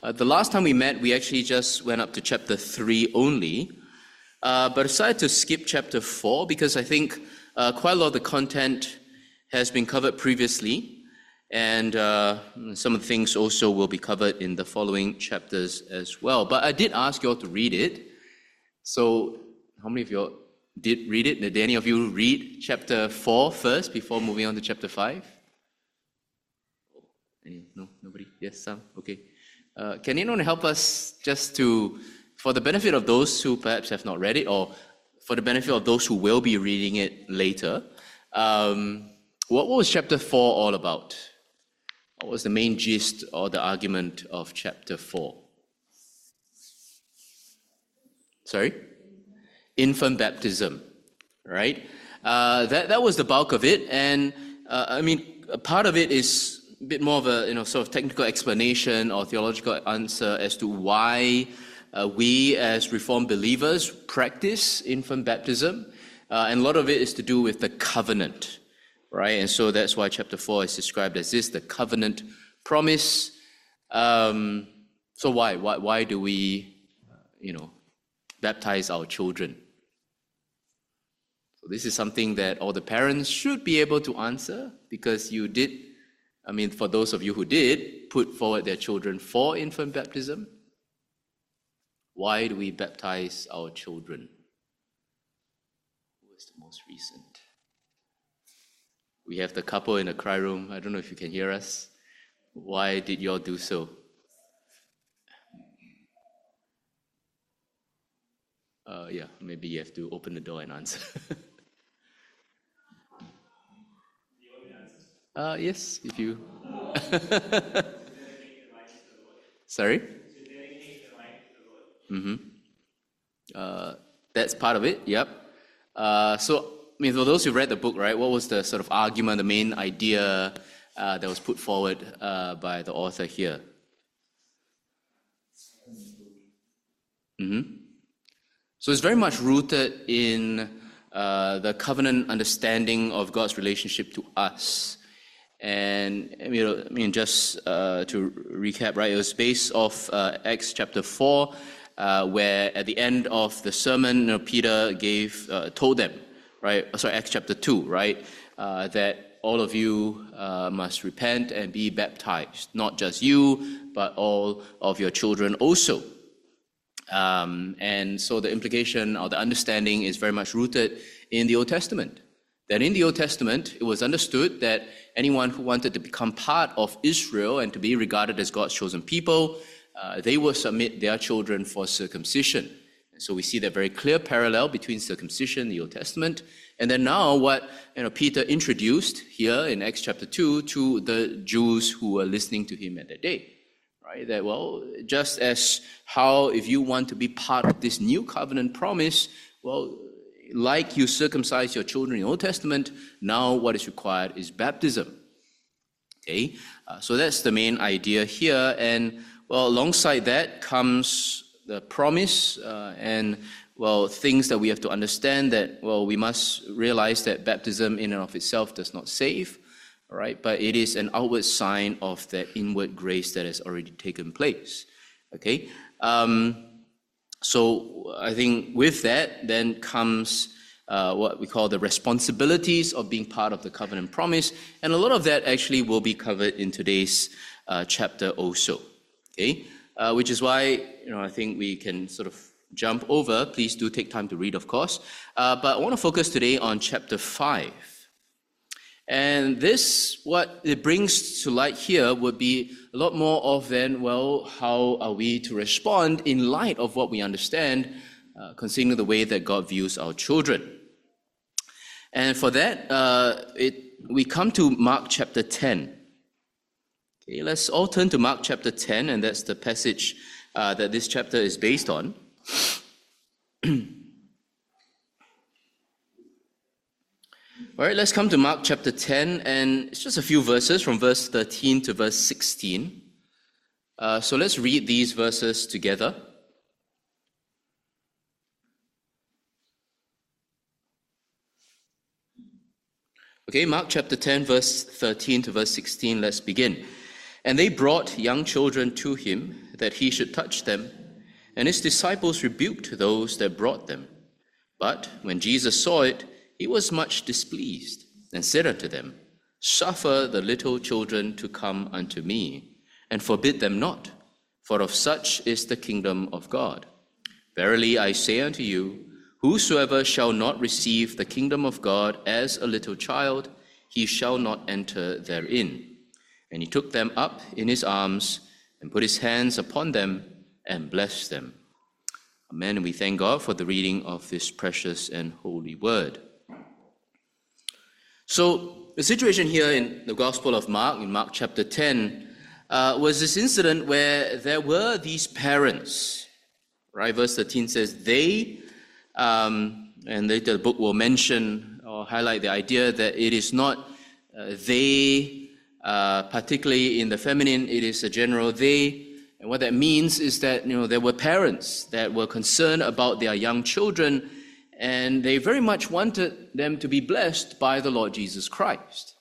The last time we met, we actually just went up to chapter 3 only, but I decided to skip chapter 4 because I think quite a lot of the content has been covered previously, and some of the things also will be covered in the following chapters as well. But I did ask you all to read it. So how many of you all did read it? Did any of you read chapter 4 first before moving on to chapter 5? No, nobody? Yes, some? Okay. Can anyone help us just to, for the benefit of those who perhaps have not read it, or for the benefit of those who will be reading it later, what was chapter 4 all about? What was the main gist or the argument of chapter 4? Sorry? Infant baptism, right? That was the bulk of it, and a part of it is a bit more of a sort of technical explanation or theological answer as to why we as Reformed believers practice infant baptism, and a lot of it is to do with the covenant, right? And so that's why chapter 4 is described as this, the covenant promise. So why do we, baptize our children? So this is something that all the parents should be able to answer, because you did, for those of you who did, put forward their children for infant baptism. Why do we baptize our children? Who is the most recent? We have the couple in the cry room. I don't know if you can hear us. Why did you all do so? Maybe you have to open the door and answer. Yes, if you... Sorry? That's part of it, yep. So, for those who read the book, right, what was the sort of argument, the main idea that was put forward by the author here? So it's very much rooted in the covenant understanding of God's relationship to us. And just to recap, right, it was based off Acts chapter 4, where at the end of the sermon, Peter told them, right? Sorry, Acts chapter 2, right? That all of you must repent and be baptized, not just you, but all of your children also. And so the implication or the understanding is very much rooted in the Old Testament. That in the Old Testament, it was understood that anyone who wanted to become part of Israel and to be regarded as God's chosen people, they will submit their children for circumcision. And so we see that very clear parallel between circumcision in the Old Testament, and then now what Peter introduced here in Acts chapter 2 to the Jews who were listening to him at that day. Right? That, just as how if you want to be part of this new covenant promise, like you circumcise your children in the Old Testament, now what is required is baptism. Okay, so that's the main idea here, and alongside that comes the promise and things that we have to understand that we must realize that baptism in and of itself does not save, right? But it is an outward sign of that inward grace that has already taken place. Okay, so I think with that then comes what we call the responsibilities of being part of the covenant promise, and a lot of that actually will be covered in today's chapter also. Okay, which is why I think we can sort of jump over. Please do take time to read, of course. But I want to focus today on chapter 5. And this, what it brings to light here would be a lot more of then, how are we to respond in light of what we understand concerning the way that God views our children. And for that, we come to Mark chapter 10. Okay, let's all turn to Mark chapter 10, and that's the passage that this chapter is based on. All right, let's come to Mark chapter 10, and it's just a few verses from verse 13 to verse 16. So let's read these verses together. Okay, Mark chapter 10, verse 13 to verse 16, let's begin. And they brought young children to him, that he should touch them, and his disciples rebuked those that brought them. But when Jesus saw it, he was much displeased, and said unto them, Suffer the little children to come unto me, and forbid them not, for of such is the kingdom of God. Verily I say unto you, whosoever shall not receive the kingdom of God as a little child, he shall not enter therein. And he took them up in his arms, and put his hands upon them, and blessed them. Amen. And we thank God for the reading of this precious and holy word. So the situation here in the Gospel of Mark, in Mark chapter 10, was this incident where there were these parents, right? Verse 13 says, they, and later the book will mention or highlight the idea that it is not they, particularly in the feminine, it is a general they. And what that means is that, there were parents that were concerned about their young children, and they very much wanted them to be blessed by the Lord Jesus Christ.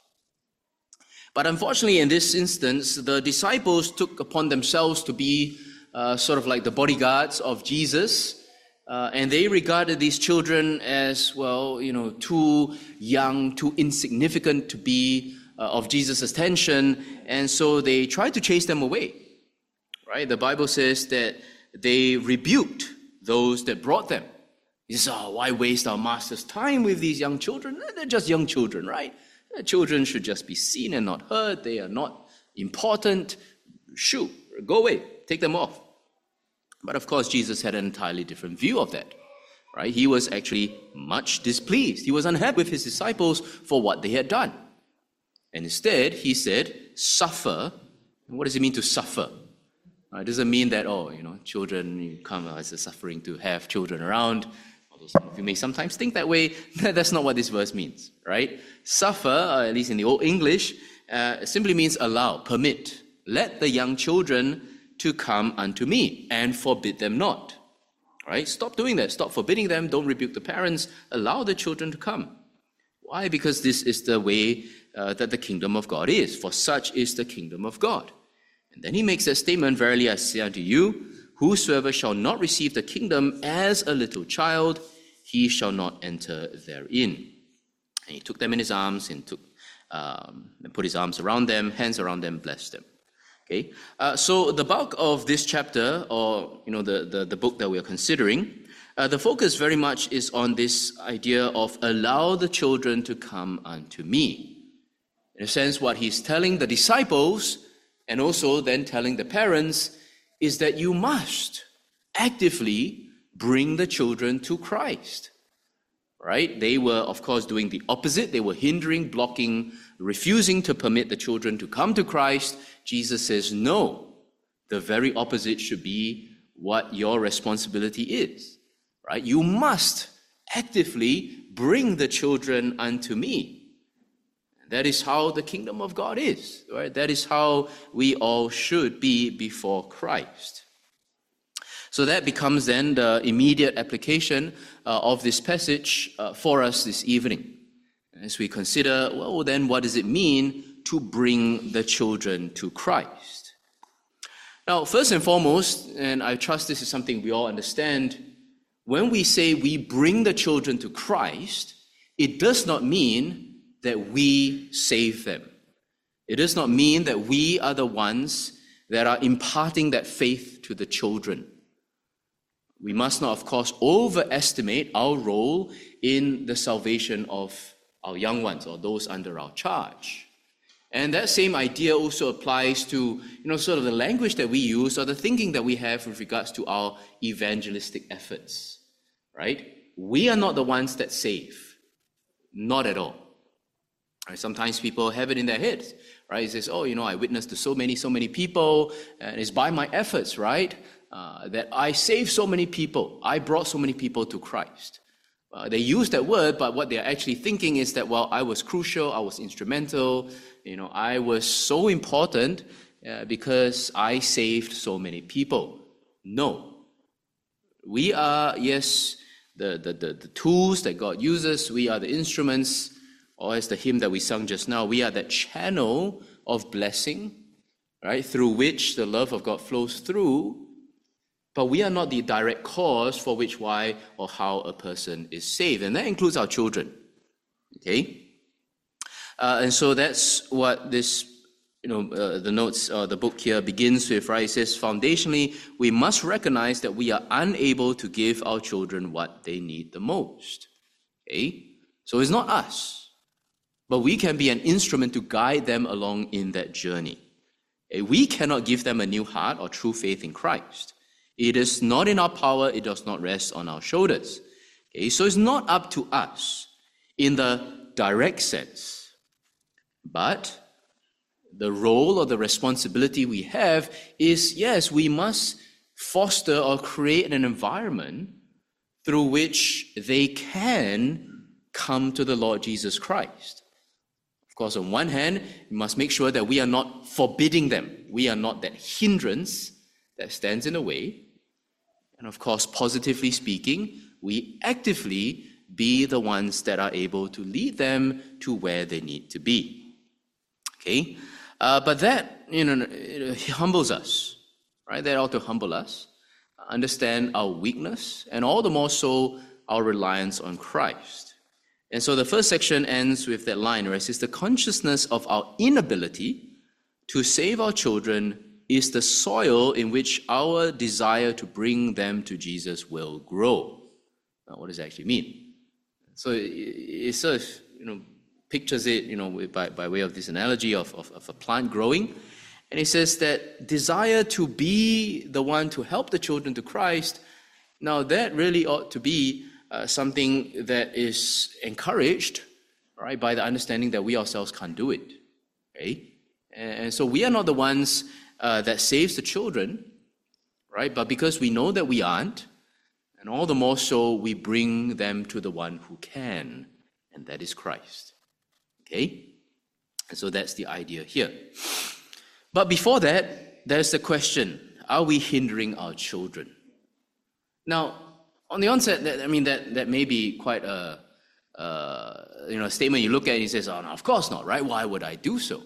But unfortunately, in this instance, the disciples took upon themselves to be sort of like the bodyguards of Jesus, and they regarded these children as, too young, too insignificant to be of Jesus' attention, and so they tried to chase them away. Right? The Bible says that they rebuked those that brought them. He says, why waste our master's time with these young children? They're just young children, right? Children should just be seen and not heard. They are not important. Shoo, go away, take them off. But of course, Jesus had an entirely different view of that. Right? He was actually much displeased. He was unhappy with his disciples for what they had done. And instead, he said, suffer. And what does it mean to suffer? It doesn't mean that, children, you come as a suffering to have children around. Although some of you may sometimes think that way. That's not what this verse means, right? Suffer, at least in the Old English, simply means allow, permit. Let the young children to come unto me, and forbid them not. Right? Stop doing that. Stop forbidding them. Don't rebuke the parents. Allow the children to come. Why? Because this is the way that the kingdom of God is. For such is the kingdom of God. And then he makes that statement, verily I say unto you, whosoever shall not receive the kingdom as a little child, he shall not enter therein. And he took them in his arms and put his arms around them, hands around them, blessed them. Okay, so the bulk of this chapter, or the book that we are considering, the focus very much is on this idea of allow the children to come unto me. In a sense, what he's telling the disciples, and also then telling the parents, is that you must actively bring the children to Christ. Right? They were, of course, doing the opposite. They were hindering, blocking, refusing to permit the children to come to Christ. Jesus says, no, the very opposite should be what your responsibility is. Right? You must actively bring the children unto me. That is how the kingdom of God is, right? That is how we all should be before Christ. So that becomes then the immediate application of this passage for us this evening. As we consider, then what does it mean to bring the children to Christ? Now, first and foremost, and I trust this is something we all understand, when we say we bring the children to Christ, it does not mean that we save them. It does not mean that we are the ones that are imparting that faith to the children. We must not, of course, overestimate our role in the salvation of our young ones or those under our charge. And that same idea also applies to, sort of the language that we use or the thinking that we have with regards to our evangelistic efforts, right? We are not the ones that save. Not at all. Right? Sometimes people have it in their heads, right? It says, I witnessed to so many people, and it's by my efforts, right, that I saved so many people. I brought so many people to Christ. They use that word, but what they're actually thinking is that, I was crucial, I was instrumental, I was so important because I saved so many people. No. We are, yes, the tools that God uses. We are the instruments, or as the hymn that we sung just now, we are that channel of blessing, right, through which the love of God flows through, but we are not the direct cause for which, why, or how a person is saved. And that includes our children. Okay? And so that's what this, the notes, the book here begins with, right? It says, foundationally, we must recognize that we are unable to give our children what they need the most. Okay? So it's not us, but we can be an instrument to guide them along in that journey. Okay? We cannot give them a new heart or true faith in Christ. It is not in our power. It does not rest on our shoulders. Okay? So it's not up to us in the direct sense. But the role or the responsibility we have is, yes, we must foster or create an environment through which they can come to the Lord Jesus Christ. Of course, on one hand, we must make sure that we are not forbidding them. We are not that hindrance that stands in the way. And of course, positively speaking, we actively be the ones that are able to lead them to where they need to be. Okay? But that, it humbles us, right? That ought to humble us, understand our weakness, and all the more so our reliance on Christ. And so the first section ends with that line where it says, the consciousness of our inability to save our children is the soil in which our desire to bring them to Jesus will grow. Now, what does that actually mean? So it sort of, pictures it, by way of this analogy of a plant growing. And it says that desire to be the one to help the children to Christ, now that really ought to be something that is encouraged, right, by the understanding that we ourselves can't do it. Okay? And so we are not the ones that saves the children, right? But because we know that we aren't, and all the more so, we bring them to the one who can, and that is Christ. Okay? And so that's the idea here. But before that, there's the question, are we hindering our children? Now, on the onset, that may be quite a statement you look at and you say, oh, no, of course not, right? Why would I do so?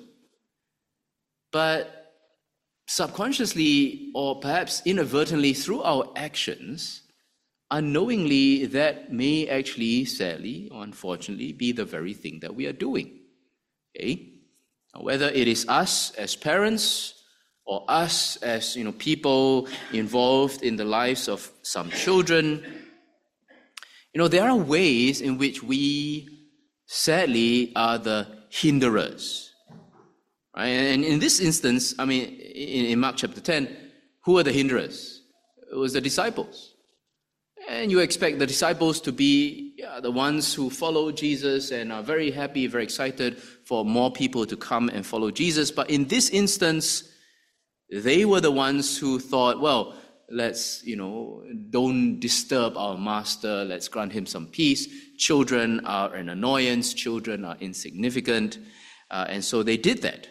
But subconsciously, or perhaps inadvertently through our actions, unknowingly, that may actually, sadly or unfortunately, be the very thing that we are doing. Okay? Now, whether it is us as parents or us as people involved in the lives of some children, there are ways in which we, sadly, are the hinderers. Right? And in this instance, in Mark chapter 10, who are the hinderers? It was the disciples. And you expect the disciples to be the ones who follow Jesus and are very happy, very excited for more people to come and follow Jesus. But in this instance, they were the ones who thought, well, let's, don't disturb our master. Let's grant him some peace. Children are an annoyance. Children are insignificant. And so they did that.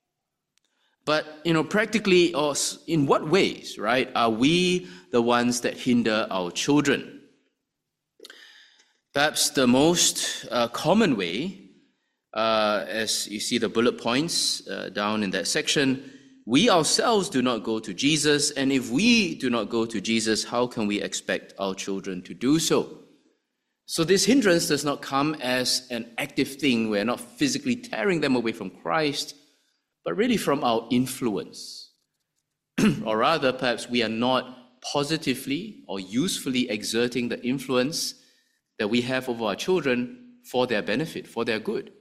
But, practically, or in what ways, right, are we the ones that hinder our children? Perhaps the most common way, as you see the bullet points down in that section, we ourselves do not go to Jesus, and if we do not go to Jesus, how can we expect our children to do so? So this hindrance does not come as an active thing. We're not physically tearing them away from Christ, but really from our influence. Or rather, perhaps we are not positively or usefully exerting the influence that we have over our children for their benefit, for their good.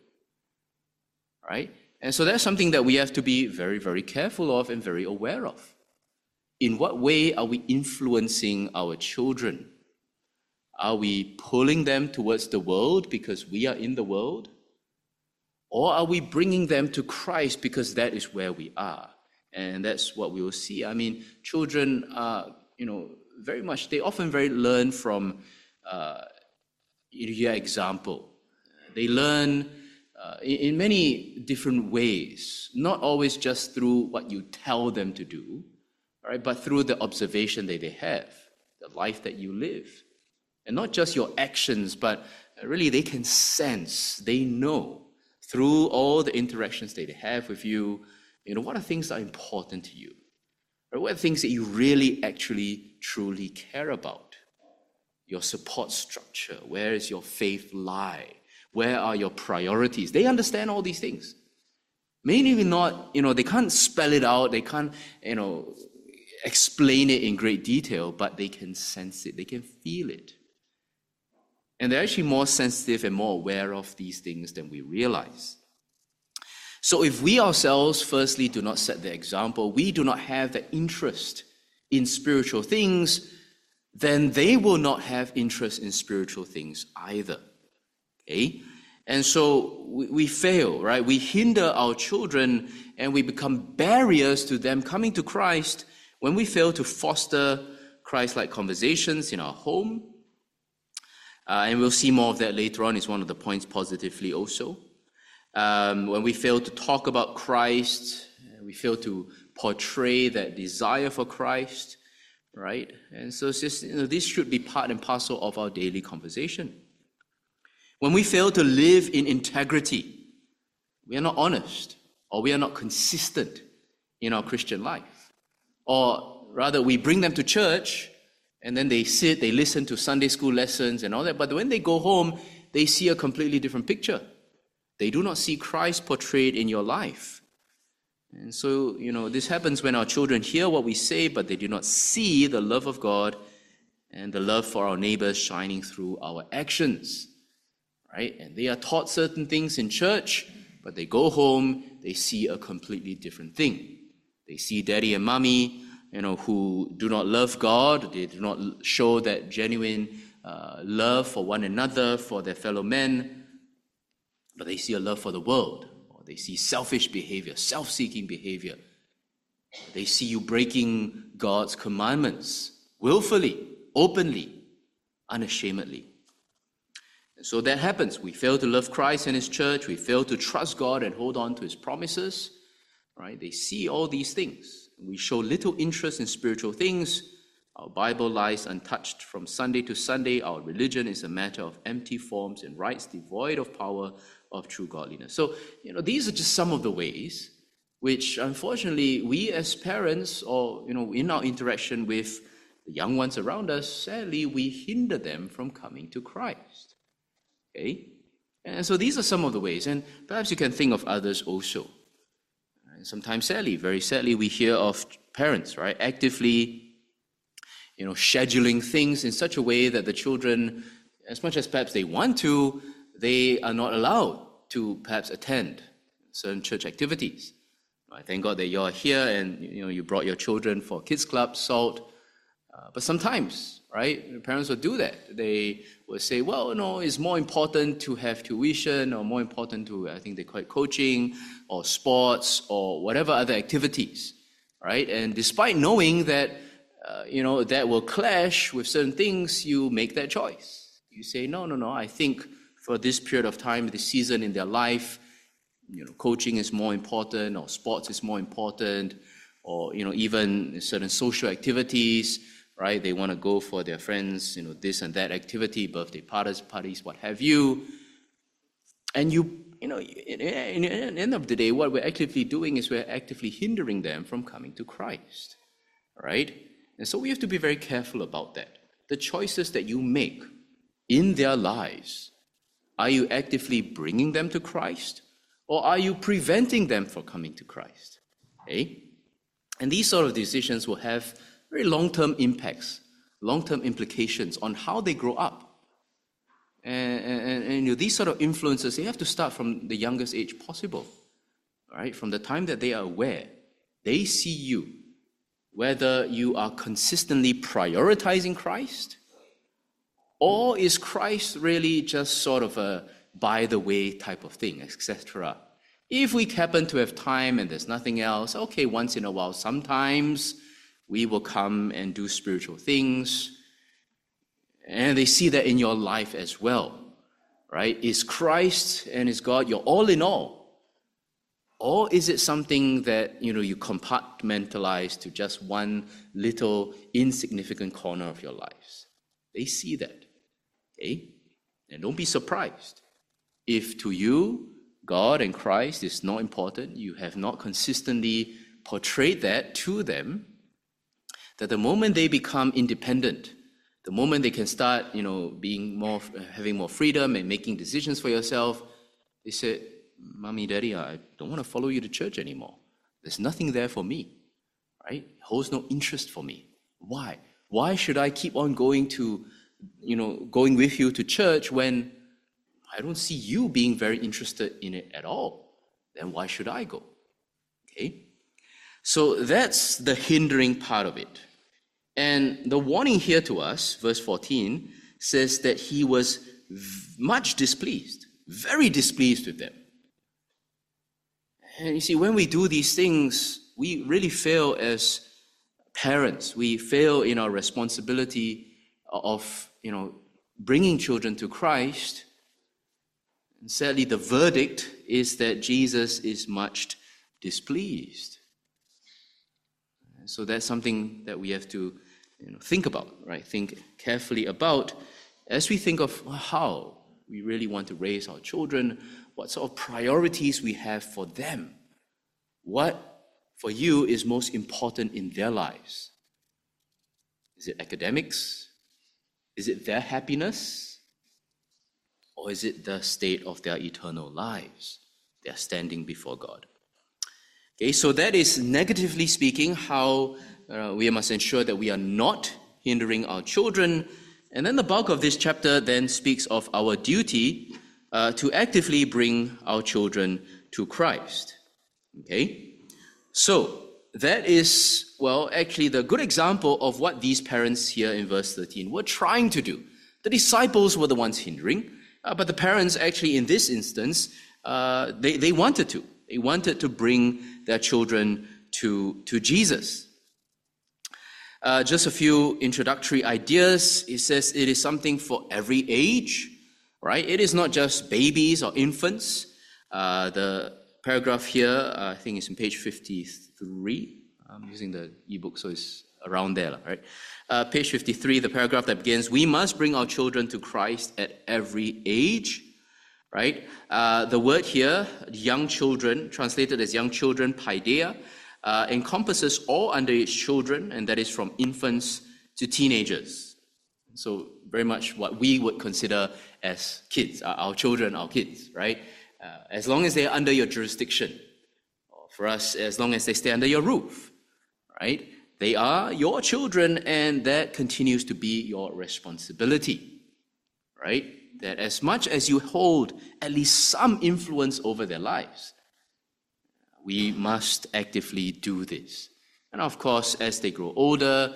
Right? And so that's something that we have to be very, very careful of and very aware of. In what way are we influencing our children? Are we pulling them towards the world because we are in the world? Or are we bringing them to Christ because that is where we are? And that's what we will see. Children are, very much, they often learn from your example. They learn in many different ways, not always just through what you tell them to do, right? But through the observation that they have, the life that you live. And not just your actions, but really they can sense, they know, through all the interactions they have with you, what are things that are important to you? Or what are things that you really, actually, truly care about? Your support structure, where is your faith lie? Where are your priorities? They understand all these things. Maybe not, they can't spell it out, they can't, explain it in great detail, but they can sense it, they can feel it. And they're actually more sensitive and more aware of these things than we realize. So if we ourselves, firstly, do not set the example, we do not have the interest in spiritual things, then they will not have interest in spiritual things either. Okay? And so we fail, right? We hinder our children and we become barriers to them coming to Christ when we fail to foster Christ-like conversations in our home. And we'll see more of that later on. It's one of the points positively also. When we fail to talk about Christ, we fail to portray that desire for Christ, right? And so it's just, this should be part and parcel of our daily conversation. When we fail to live in integrity, we are not honest, or we are not consistent in our Christian life. Or rather, we bring them to church, and then they sit, they listen to Sunday school lessons and all that, but when they go home, they see a completely different picture. They do not see Christ portrayed in your life. And so, this happens when our children hear what we say, but they do not see the love of God and the love for our neighbors shining through our actions. Right? And they are taught certain things in church, but they go home, they see a completely different thing. They see daddy and mommy, who do not love God. They do not show that genuine love for one another, for their fellow men, but they see a love for the world. Or they see selfish behavior, self-seeking behavior. They see you breaking God's commandments willfully, openly, unashamedly. And so that happens. We fail to love Christ and His church. We fail to trust God and hold on to His promises. Right? They see all these things. We show little interest in spiritual things. Our Bible lies untouched from Sunday to Sunday. Our religion is a matter of empty forms and rites devoid of power of true godliness. So, these are just some of the ways which, unfortunately, we as parents or, in our interaction with the young ones around us, sadly, we hinder them from coming to Christ. Okay? And so these are some of the ways, and perhaps you can think of others also. And sometimes, sadly, very sadly, we hear of parents, right, actively, scheduling things in such a way that the children, as much as perhaps they want to, they are not allowed to perhaps attend certain church activities. I thank God that you're here and you brought your children for kids club, SALT. But sometimes, right, parents will do that. They will say, well, it's more important to have tuition or more important to, I think they call it coaching or sports or whatever other activities, right? And despite knowing that, that will clash with certain things, you make that choice. You say, no, I think for this period of time, this season in their life, coaching is more important or sports is more important or, even certain social activities, right? They want to go for their friends, this and that activity, birthday parties, what have you. And in the end of the day, what we're actively doing is we're actively hindering them from coming to Christ, right? And so we have to be very careful about that. The choices that you make in their lives, are you actively bringing them to Christ or are you preventing them from coming to Christ? Okay? And these sort of decisions will have very long-term impacts, long-term implications on how they grow up. And these sort of influences, they have to start from the youngest age possible, right? From the time that they are aware, they see you, whether you are consistently prioritizing Christ, or is Christ really just sort of a by-the-way type of thing, etc. If we happen to have time and there's nothing else, okay, once in a while, sometimes we will come and do spiritual things. And they see that in your life as well, right? Is Christ and is God your all in all? Or is it something that, you compartmentalize to just one little insignificant corner of your lives? They see that, okay? And don't be surprised if to you, God and Christ is not important, you have not consistently portrayed that to them, that the moment they become independent, the moment they can start, having more freedom and making decisions for yourself, they say, Mommy, Daddy, I don't want to follow you to church anymore. There's nothing there for me, right? It holds no interest for me. Why? Why should I keep on going with you to church when I don't see you being very interested in it at all? Then why should I go? Okay? So that's the hindering part of it. And the warning here to us, verse 14, says that he was much displeased, very displeased with them. And you see, when we do these things, we really fail as parents. We fail in our responsibility of, bringing children to Christ. And sadly, the verdict is that Jesus is much displeased. And so that's something that we have to think about, right? Think carefully about as we think of how we really want to raise our children, what sort of priorities we have for them. What, for you, is most important in their lives? Is it academics? Is it their happiness? Or is it the state of their eternal lives? They are standing before God. Okay, so that is, negatively speaking, how we must ensure that we are not hindering our children. And then the bulk of this chapter then speaks of our duty to actively bring our children to Christ. Okay? So, that is, actually the good example of what these parents here in verse 13 were trying to do. The disciples were the ones hindering, but the parents actually in this instance, they wanted to. They wanted to bring their children to Jesus. Just a few introductory ideas. It says it is something for every age, right? It is not just babies or infants. The paragraph here, I think it's on page 53. I'm using the ebook, so it's around there, right? Page 53, the paragraph that begins, we must bring our children to Christ at every age, right? The word here, young children, translated as young children, paideia, encompasses all underage children, and that is from infants to teenagers. So very much what we would consider as kids, our children, our kids, right? As long as they are under your jurisdiction, or for us, as long as they stay under your roof, right? They are your children, and that continues to be your responsibility, right? That as much as you hold at least some influence over their lives, we must actively do this. And of course, as they grow older,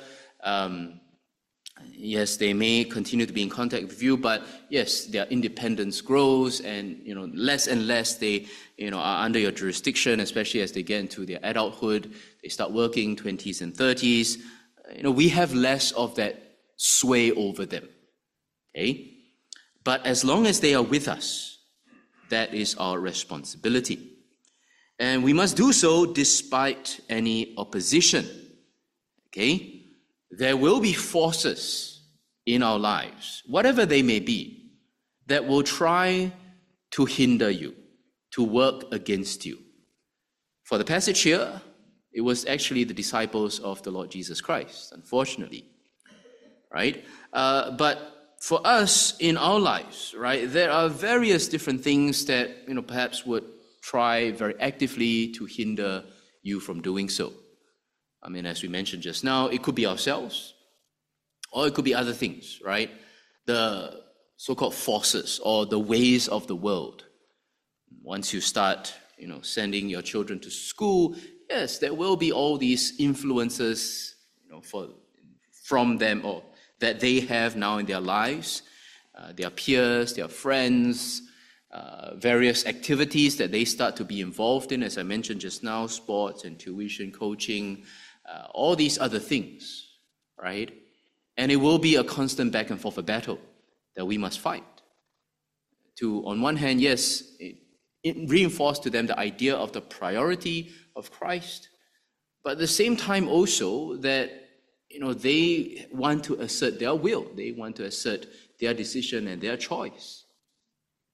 yes, they may continue to be in contact with you, but yes, their independence grows, and less and less they are under your jurisdiction, especially as they get into their adulthood. They start working, 20s and 30s. We have less of that sway over them. Okay? But as long as they are with us, that is our responsibility. And we must do so despite any opposition. Okay? There will be forces in our lives, whatever they may be, that will try to hinder you, to work against you. For the passage here, it was actually the disciples of the Lord Jesus Christ, unfortunately. Right? But for us in our lives, right, there are various different things that, perhaps would try very actively to hinder you from doing so. I mean, as we mentioned just now, it could be ourselves, or it could be other things, right? The so-called forces or the ways of the world. Once you start, sending your children to school, yes, there will be all these influences, from them or that they have now in their lives, their peers, their friends, various activities that they start to be involved in, as I mentioned just now, sports and tuition, coaching, all these other things, right? And it will be a constant back and forth battle that we must fight. To, on one hand, yes, it reinforced to them the idea of the priority of Christ, but at the same time also that, they want to assert their will. They want to assert their decision and their choice.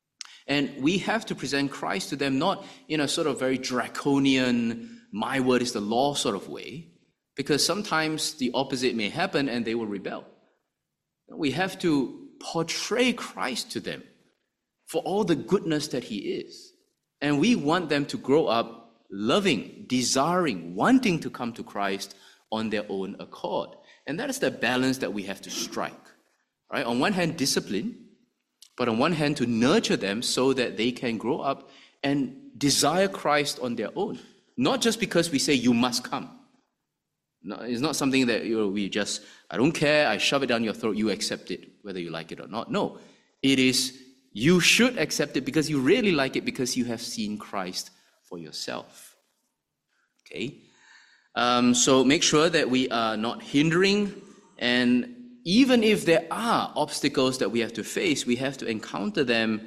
And we have to present Christ to them not in a sort of very draconian, my word is the law sort of way, because sometimes the opposite may happen and they will rebel. We have to portray Christ to them for all the goodness that he is. And we want them to grow up loving, desiring, wanting to come to Christ on their own accord. And that is the balance that we have to strike. Right? On one hand, discipline, but on one hand, to nurture them so that they can grow up and desire Christ on their own. Not just because we say, you must come. No, it's not something that we just, I don't care, I shove it down your throat, you accept it, whether you like it or not. No, it is, you should accept it because you really like it, because you have seen Christ for yourself. Okay? So make sure that we are not hindering, and even if there are obstacles that we have to face, we have to encounter them,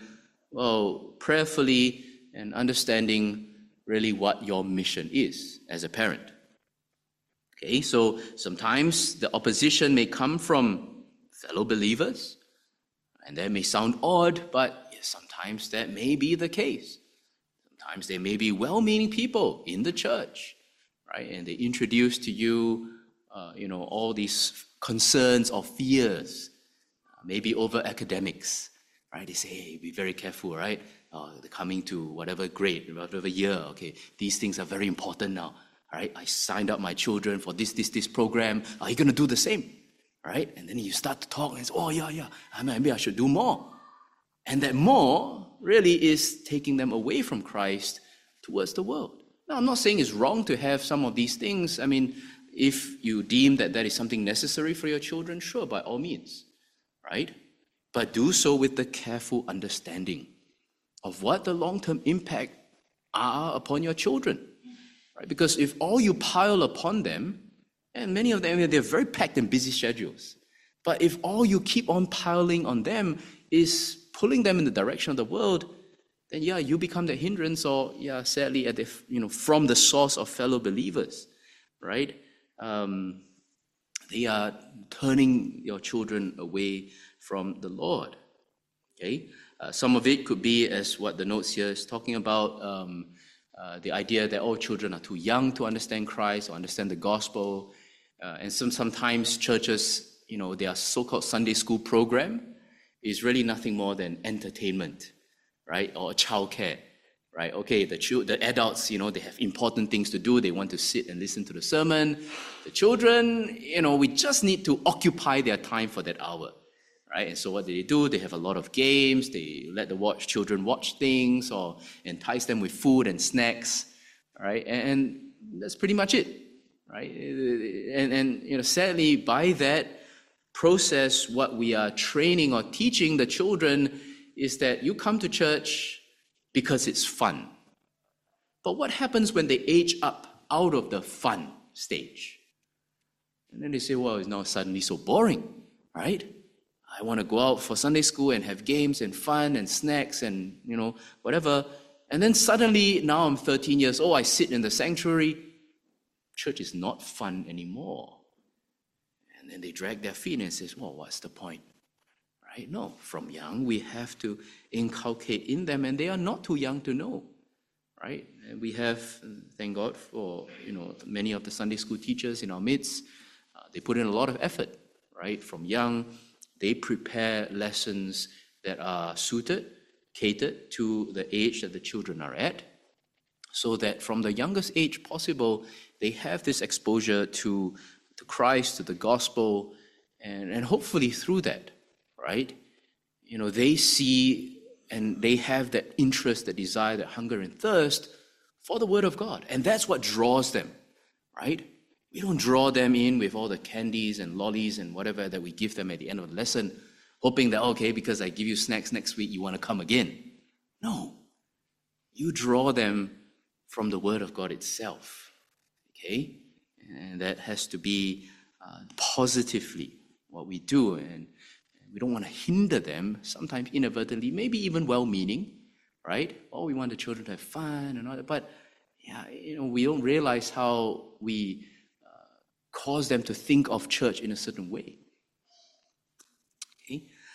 prayerfully and understanding really what your mission is as a parent. Okay, so sometimes the opposition may come from fellow believers, and that may sound odd, but sometimes that may be the case. Sometimes there may be well-meaning people in the church, right? And they introduce to you, all these concerns or fears, maybe over academics, right? They say, hey, be very careful, right? They're coming to whatever grade, whatever year, okay? These things are very important now, right? I signed up my children for this program. Are you going to do the same, right? And then you start to talk and say, maybe I should do more. And that more really is taking them away from Christ towards the world. Now, I'm not saying it's wrong to have some of these things. I mean, if you deem that is something necessary for your children, sure, by all means, right? But do so with the careful understanding of what the long-term impact are upon your children, right? Because if all you pile upon them, and many of them, they're very packed and busy schedules, but if all you keep on piling on them is pulling them in the direction of the world, then you become the hindrance, or sadly, from the source of fellow believers, right? They are turning your children away from the Lord. Okay, some of it could be, as what the notes here is talking about, the idea that all children are too young to understand Christ or understand the gospel, and sometimes churches, their so-called Sunday school program is really nothing more than entertainment, right, or childcare. Right? Okay, the adults, they have important things to do. They want to sit and listen to the sermon. The children, we just need to occupy their time for that hour, right? And so what do? They have a lot of games. They let the children watch things or entice them with food and snacks, right? And that's pretty much it, right? And sadly, by that process, what we are training or teaching the children is that you come to church because it's fun. But what happens when they age up out of the fun stage? And then they say, it's now suddenly so boring, right? I want to go out for Sunday school and have games and fun and snacks and, whatever. And then suddenly, now I'm 13 years old, I sit in the sanctuary. Church is not fun anymore. And then they drag their feet and say, what's the point? Right? No, from young, we have to inculcate in them, and they are not too young to know, right? And we have, thank God for, many of the Sunday school teachers in our midst. They put in a lot of effort, right? From young, they prepare lessons that are catered to the age that the children are at, so that from the youngest age possible, they have this exposure to Christ, to the gospel, and hopefully through that, right? They see and they have that interest, that desire, that hunger and thirst for the Word of God. And that's what draws them, right? We don't draw them in with all the candies and lollies and whatever that we give them at the end of the lesson, hoping that, okay, because I give you snacks next week, you want to come again. No. You draw them from the Word of God itself, okay? And that has to be positively what we do. And we don't want to hinder them, sometimes inadvertently, maybe even well-meaning, right? We want the children to have fun and all that. But, we don't realize how we cause them to think of church in a certain way. Okay?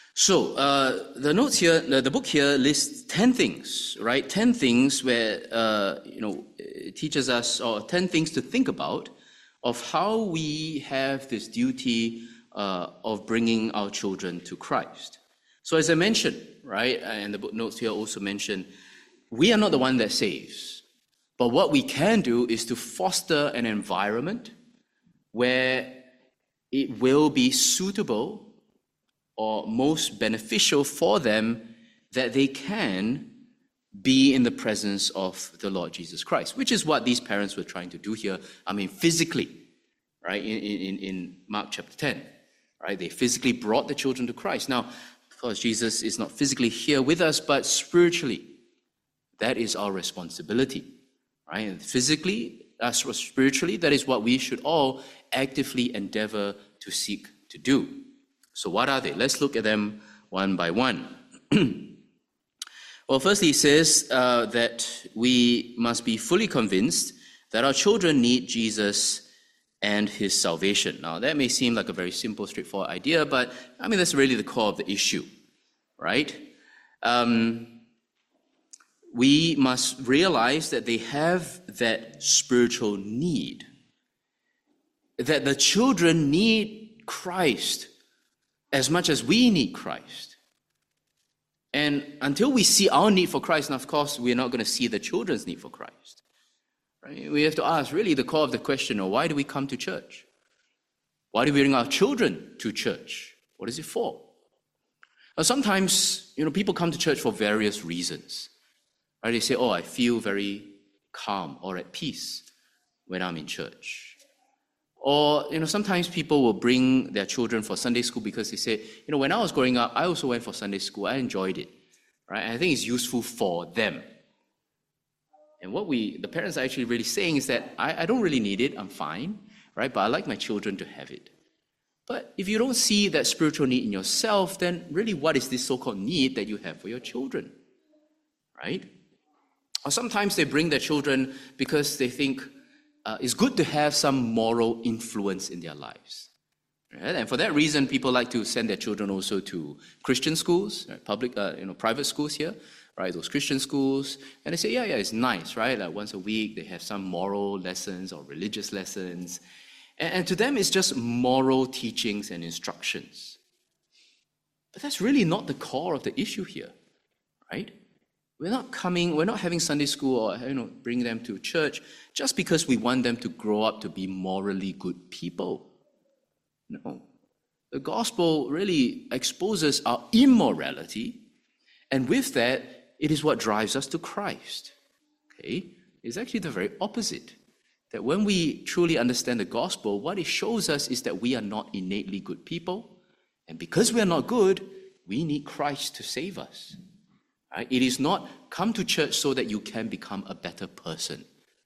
So the notes here, the book here lists 10 things, right? 10 things where, it teaches us, or 10 things to think about of how we have this duty of bringing our children to Christ. So as I mentioned, right, and the book notes here also mention, we are not the one that saves. But what we can do is to foster an environment where it will be suitable or most beneficial for them that they can be in the presence of the Lord Jesus Christ, which is what these parents were trying to do here. I mean, physically, right, in Mark chapter 10, right? They physically brought the children to Christ. Now, of course, Jesus is not physically here with us, but spiritually, that is our responsibility, right? And physically, spiritually, that is what we should all actively endeavor to seek to do. So what are they? Let's look at them one by one. Well, firstly, he says that we must be fully convinced that our children need Jesus and his salvation. Now, that may seem like a very simple, straightforward idea, but I mean, that's really the core of the issue, right? We must realize that they have that spiritual need, that the children need Christ as much as we need Christ. And until we see our need for Christ, and of course, we're not going to see the children's need for Christ. Right? We have to ask, really, the core of the question, why do we come to church? Why do we bring our children to church? What is it for? Now, sometimes, people come to church for various reasons. Right? They say, I feel very calm or at peace when I'm in church. Or, sometimes people will bring their children for Sunday school because they say, when I was growing up, I also went for Sunday school. I enjoyed it, right? And I think it's useful for them. And what the parents are actually really saying is that I don't really need it. I'm fine, right? But I like my children to have it. But if you don't see that spiritual need in yourself, then really what is this so-called need that you have for your children, right? Or sometimes they bring their children because they think, it's good to have some moral influence in their lives. Right? And for that reason, people like to send their children also to Christian schools, right? Public, private schools here, right? Those Christian schools. And they say, yeah, it's nice, right? Like once a week, they have some moral lessons or religious lessons. And to them, it's just moral teachings and instructions. But that's really not the core of the issue here, right? We're not having Sunday school or bring them to church just because we want them to grow up to be morally good people. No. The gospel really exposes our immorality, and with that, it is what drives us to Christ. Okay? It's actually the very opposite. That when we truly understand the gospel, what it shows us is that we are not innately good people, and because we are not good, we need Christ to save us. Right? It is not come to church so that you can become a better person.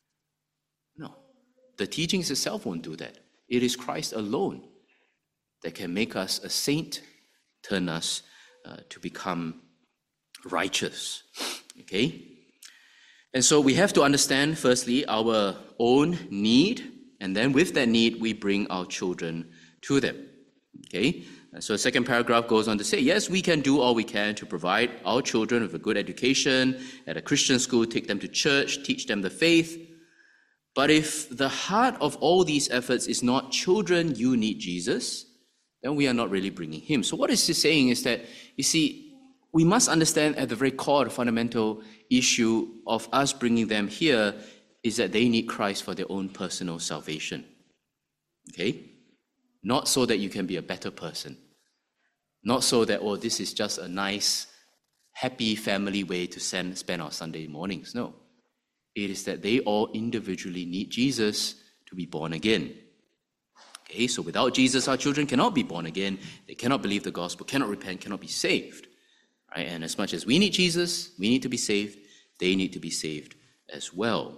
No. The teachings itself won't do that. It is Christ alone that can make us a saint, turn us to become righteous. Okay? And so we have to understand, firstly, our own need, and then with that need, we bring our children to them. Okay? So the second paragraph goes on to say, yes, we can do all we can to provide our children with a good education at a Christian school, take them to church, teach them the faith. But if the heart of all these efforts is not children, you need Jesus, then we are not really bringing him. So what is he saying is that, you see, we must understand at the very core, the fundamental issue of us bringing them here is that they need Christ for their own personal salvation. Okay? Not so that you can be a better person. Not so that, this is just a nice, happy family way to spend our Sunday mornings. No. It is that they all individually need Jesus to be born again. Okay, so without Jesus, our children cannot be born again. They cannot believe the gospel, cannot repent, cannot be saved. Right? And as much as we need Jesus, we need to be saved, they need to be saved as well.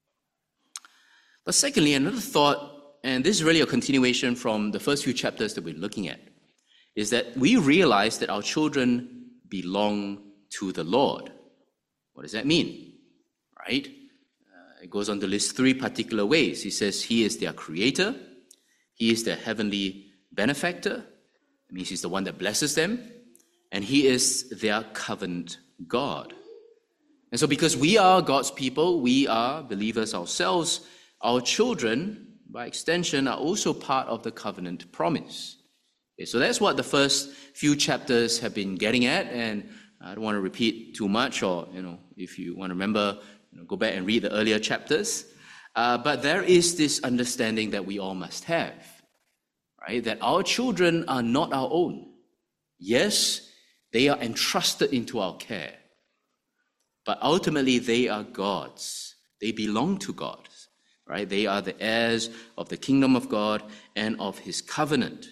But secondly, another thought, and this is really a continuation from the first few chapters that we're looking at, is that we realize that our children belong to the Lord. What does that mean? Right? It goes on to list three particular ways. He says he is their creator, he is their heavenly benefactor, it means he's the one that blesses them, and he is their covenant God. And so because we are God's people, we are believers ourselves, our children, by extension, are also part of the covenant promise. Okay, so that's what the first few chapters have been getting at, and I don't want to repeat too much, or, if you want to remember, go back and read the earlier chapters. But there is this understanding that we all must have, right? That our children are not our own. Yes, they are entrusted into our care, but ultimately they are God's. They belong to God, right? They are the heirs of the kingdom of God and of his covenant.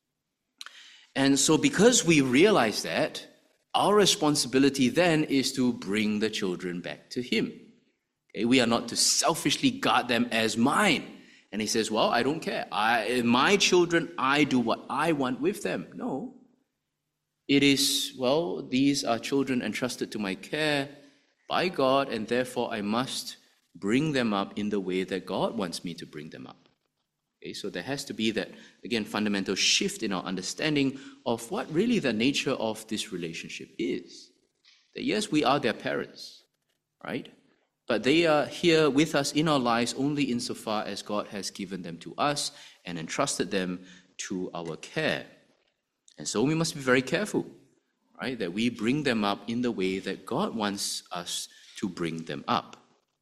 And so because we realize that, our responsibility then is to bring the children back to him. Okay? We are not to selfishly guard them as mine. And he says, well, I don't care. My children, I do what I want with them. No. It is, well, these are children entrusted to my care by God, and therefore I must bring them up in the way that God wants me to bring them up. Okay, so there has to be that, again, fundamental shift in our understanding of what really the nature of this relationship is. That yes, we are their parents, right? But they are here with us in our lives only insofar as God has given them to us and entrusted them to our care. And so we must be very careful, right, that we bring them up in the way that God wants us to bring them up.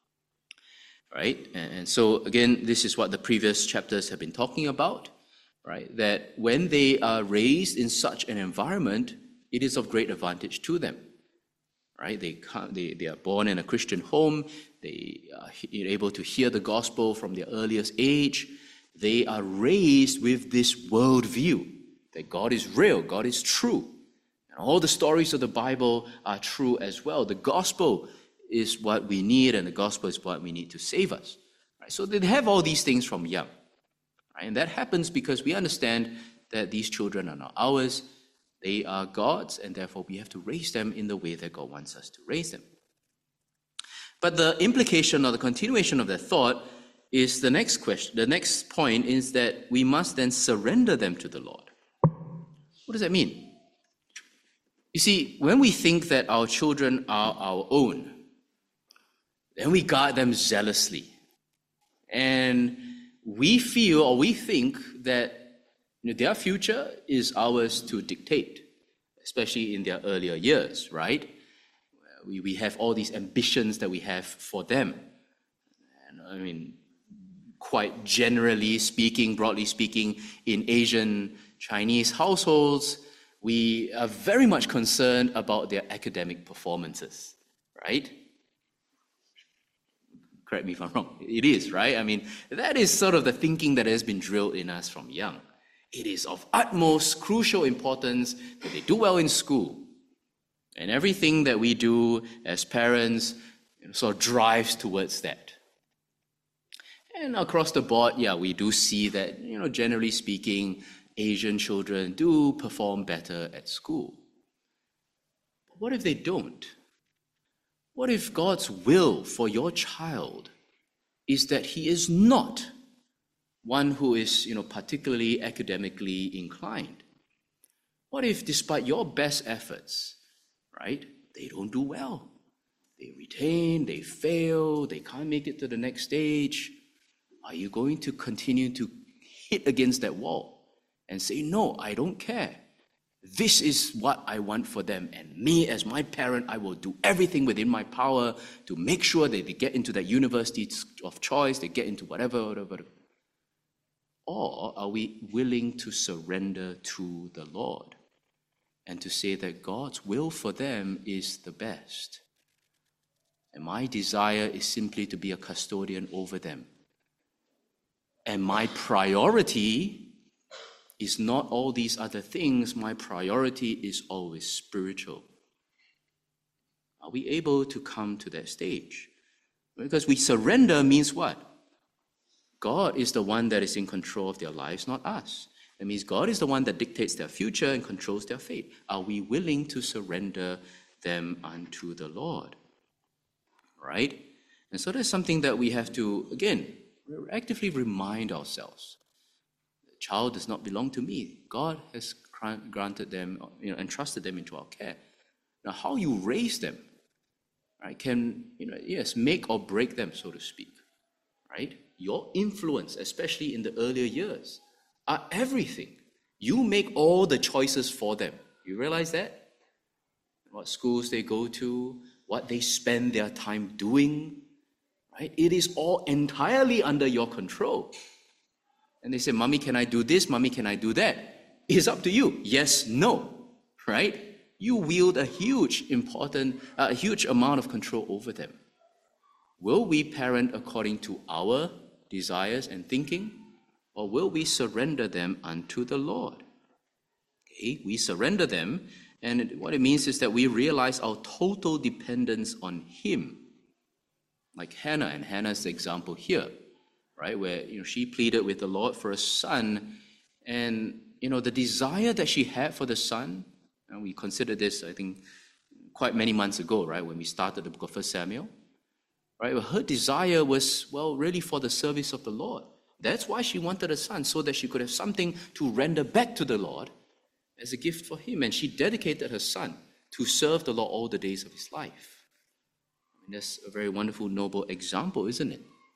Right? And so, again, this is what the previous chapters have been talking about, right? That when they are raised in such an environment, it is of great advantage to them, right? They are born in a Christian home. They are able to hear the gospel from their earliest age. They are raised with this worldview that God is real, God is true. And all the stories of the Bible are true as well. The gospel is what we need, and the gospel is what we need to save us. Right? So they have all these things from young. Right? And that happens because we understand that these children are not ours. They are God's, and therefore we have to raise them in the way that God wants us to raise them. But the implication or the continuation of that thought is the next question. The next point is that we must then surrender them to the Lord. What does that mean? You see, when we think that our children are our own, then we guard them zealously. And we feel or we think that their future is ours to dictate, especially in their earlier years, right? We have all these ambitions that we have for them. And I mean, quite generally speaking, broadly speaking, in Asian Chinese households, we are very much concerned about their academic performances, right? Correct me if I'm wrong. It is, right? I mean, that is sort of the thinking that has been drilled in us from young. It is of utmost crucial importance that they do well in school. And everything that we do as parents sort of drives towards that. And across the board, yeah, we do see that, generally speaking, Asian children do perform better at school. But what if they don't? What if God's will for your child is that he is not one who is, particularly academically inclined? What if, despite your best efforts, right, they don't do well? They retain, they fail, they can't make it to the next stage. Are you going to continue to hit against that wall and say, no, I don't care? This is what I want for them, and me as my parent, I will do everything within my power to make sure that they get into that university of choice, they get into whatever. Or are we willing to surrender to the Lord and to say that God's will for them is the best, and my desire is simply to be a custodian over them, and my priority is not all these other things, my priority is always spiritual? Are we able to come to that stage? Because we surrender means what? God is the one that is in control of their lives, not us. That means God is the one that dictates their future and controls their fate. Are we willing to surrender them unto the Lord? Right? And so that's something that we have to, again, actively remind ourselves. child does not belong to me. God has granted them, entrusted them into our care. Now, how you raise them, right, can, yes, make or break them, so to speak, right? Your influence, especially in the earlier years, are everything. You make all the choices for them. You realize that? What schools they go to, what they spend their time doing, right? It is all entirely under your control. And they say, Mommy, can I do this? Mommy, can I do that? It's up to you. Yes, no, right? You wield a huge amount of control over them. Will we parent according to our desires and thinking, or will we surrender them unto the Lord? Okay, we surrender them, and what it means is that we realize our total dependence on Him. Like Hannah, and Hannah's the example here, right, where she pleaded with the Lord for a son, and the desire that she had for the son, and we considered this, I think, quite many months ago, right, when we started the book of 1 Samuel, right, well, her desire was, really for the service of the Lord. That's why she wanted a son, so that she could have something to render back to the Lord as a gift for Him, and she dedicated her son to serve the Lord all the days of his life. And that's a very wonderful, noble example, isn't it?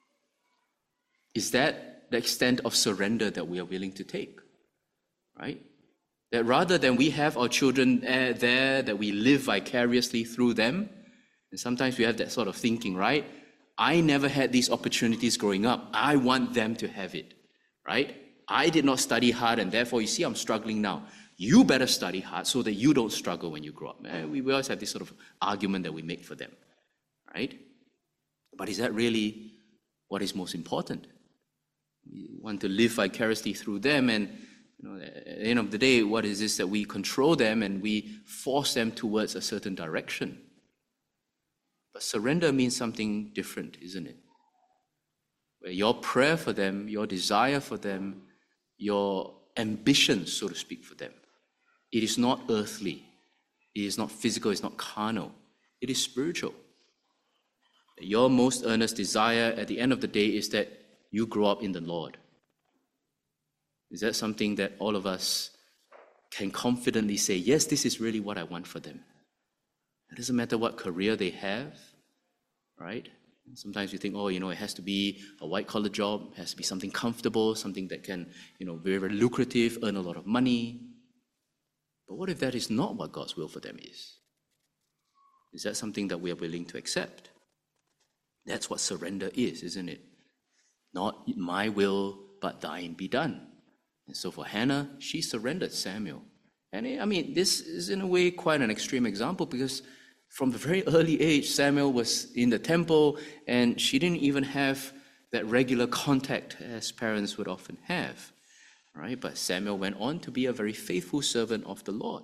Is that the extent of surrender that we are willing to take, right? That rather than we have our children there, that we live vicariously through them, and sometimes we have that sort of thinking, right? I never had these opportunities growing up. I want them to have it, right? I did not study hard, and therefore, you see, I'm struggling now. You better study hard so that you don't struggle when you grow up. We always have this sort of argument that we make for them, right? But is that really what is most important? We want to live vicariously through them, and at the end of the day, what is this that we control them and we force them towards a certain direction? But surrender means something different, isn't it? Where your prayer for them, your desire for them, your ambition, so to speak, for them, it is not earthly, it is not physical, it's not carnal, it is spiritual. Your most earnest desire at the end of the day is that you grow up in the Lord. Is that something that all of us can confidently say, yes, this is really what I want for them? It doesn't matter what career they have, right? And sometimes you think, it has to be a white-collar job, it has to be something comfortable, something that can, be very lucrative, earn a lot of money. But what if that is not what God's will for them is? Is that something that we are willing to accept? That's what surrender is, isn't it? Not my will, but thine be done. And so for Hannah, she surrendered Samuel. And this is in a way quite an extreme example, because from the very early age, Samuel was in the temple, and she didn't even have that regular contact as parents would often have, right? But Samuel went on to be a very faithful servant of the Lord.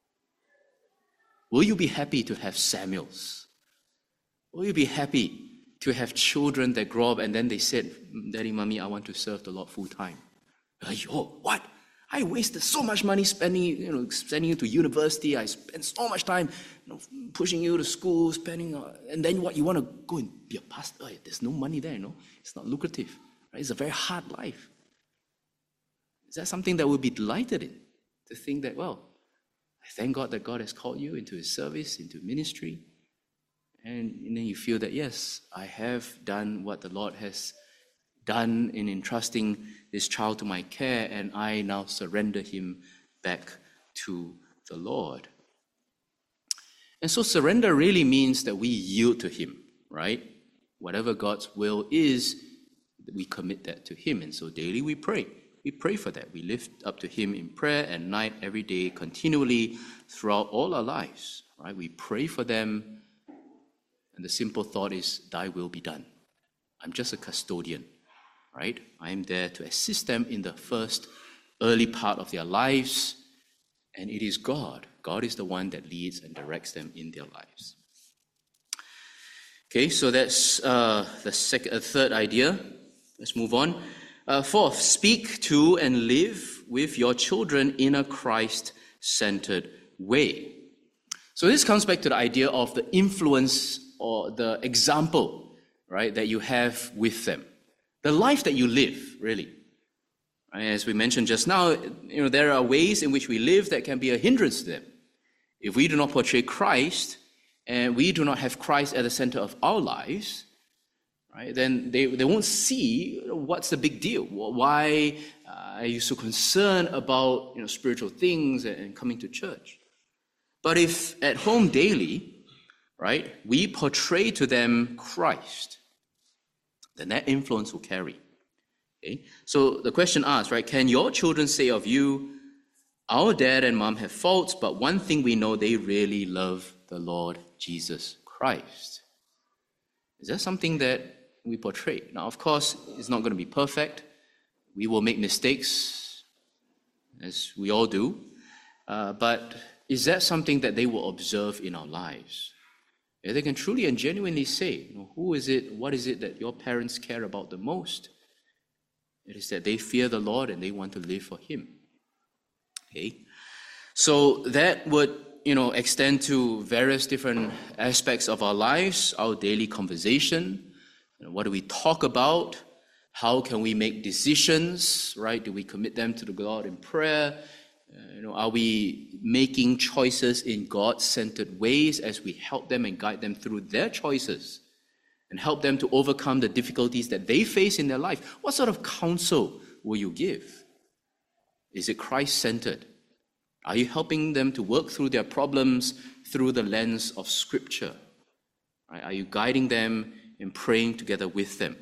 Will you be happy to have Samuels? Will you be happy to have children that grow up and then they said, Daddy, Mommy, I want to serve the Lord full time? What? I wasted so much money sending you to university. I spent so much time pushing you to school, and then what, you want to go and be a pastor? There's no money there, It's not lucrative, right? It's a very hard life. Is that something that we'll be delighted in? To think that, I thank God that God has called you into His service, into ministry, and then you feel that, yes, I have done what the Lord has done in entrusting this child to my care, and I now surrender him back to the Lord. And so surrender really means that we yield to Him, right? Whatever God's will is, we commit that to Him. And so daily we pray. We pray for that. We lift up to Him in prayer at night, every day, continually, throughout all our lives, right? We pray for them, and the simple thought is, thy will be done. I'm just a custodian, right? I'm there to assist them in the first early part of their lives, and it is God. God is the one that leads and directs them in their lives. Okay, so that's the third idea. Let's move on. Fourth, speak to and live with your children in a Christ-centered way. So this comes back to the idea of the influence or the example, right, that you have with them. The life that you live, really. Right? As we mentioned just now, there are ways in which we live that can be a hindrance to them. If we do not portray Christ, and we do not have Christ at the center of our lives, right, then they won't see what's the big deal. Why are you so concerned about spiritual things and coming to church? But if at home daily, right, we portray to them Christ, then that influence will carry. Okay? So the question asks, right, can your children say of you, our dad and mom have faults, but one thing we know, they really love the Lord Jesus Christ? Is that something that we portray? Now, of course, it's not going to be perfect. We will make mistakes, as we all do. But is that something that they will observe in our lives? If they can truly and genuinely say, who is it, what is it that your parents care about the most? It is that they fear the Lord and they want to live for Him. Okay? So that would, extend to various different aspects of our lives, our daily conversation. What do we talk about? How can we make decisions, right? Do we commit them to the God in prayer? Are we making choices in God-centered ways as we help them and guide them through their choices and help them to overcome the difficulties that they face in their life? What sort of counsel will you give? Is it Christ-centered? Are you helping them to work through their problems through the lens of Scripture? Right? Are you guiding them and praying together with them?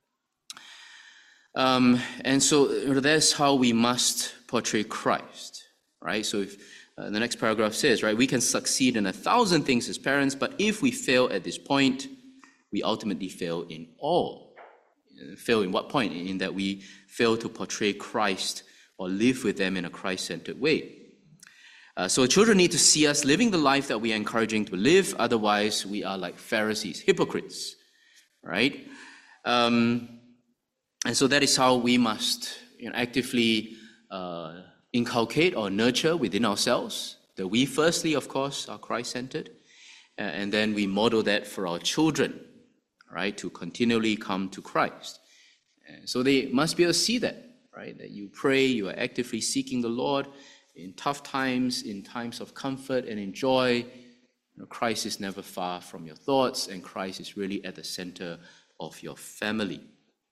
And so that's how we must portray Christ, right? So if the next paragraph says, right, we can succeed in 1,000 things as parents, but if we fail at this point, we ultimately fail in all. Fail in what point? In that we fail to portray Christ or live with them in a Christ-centered way. So children need to see us living the life that we are encouraging to live. Otherwise, we are like Pharisees, hypocrites, right? And so that is how we must actively inculcate or nurture within ourselves that we firstly, of course, are Christ-centered, and then we model that for our children, right, to continually come to Christ. So they must be able to see that, right, that you pray, you are actively seeking the Lord in tough times, in times of comfort and in joy. Christ is never far from your thoughts, and Christ is really at the center of your family.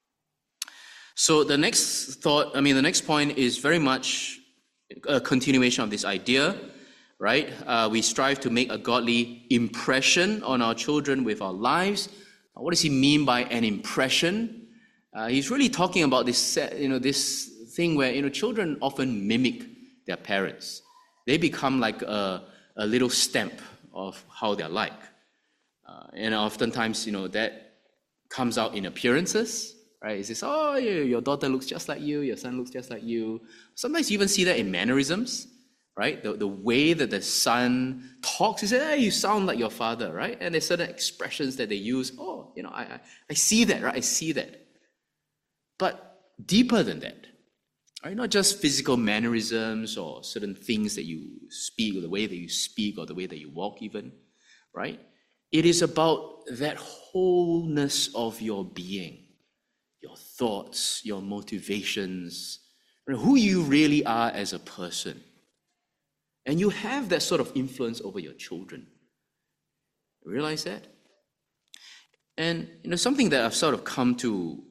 So the next point is very much a continuation of this idea, right? We strive to make a godly impression on our children with our lives. What does he mean by an impression? He's really talking about this, this thing where, children often mimic their parents. They become like a little stamp of how they're like. And oftentimes, that comes out in appearances, right? It says, oh, your daughter looks just like you, your son looks just like you. Sometimes you even see that in mannerisms, right? The way that the son talks, he says, hey, you sound like your father, right? And there's certain expressions that they use. Oh, I see that, right? I see that. But deeper than that, right? Not just physical mannerisms or certain things that you speak, or the way that you speak, or the way that you walk even, right? It is about that wholeness of your being, your thoughts, your motivations, who you really are as a person. And you have that sort of influence over your children. Realize that? And something that I've sort of come to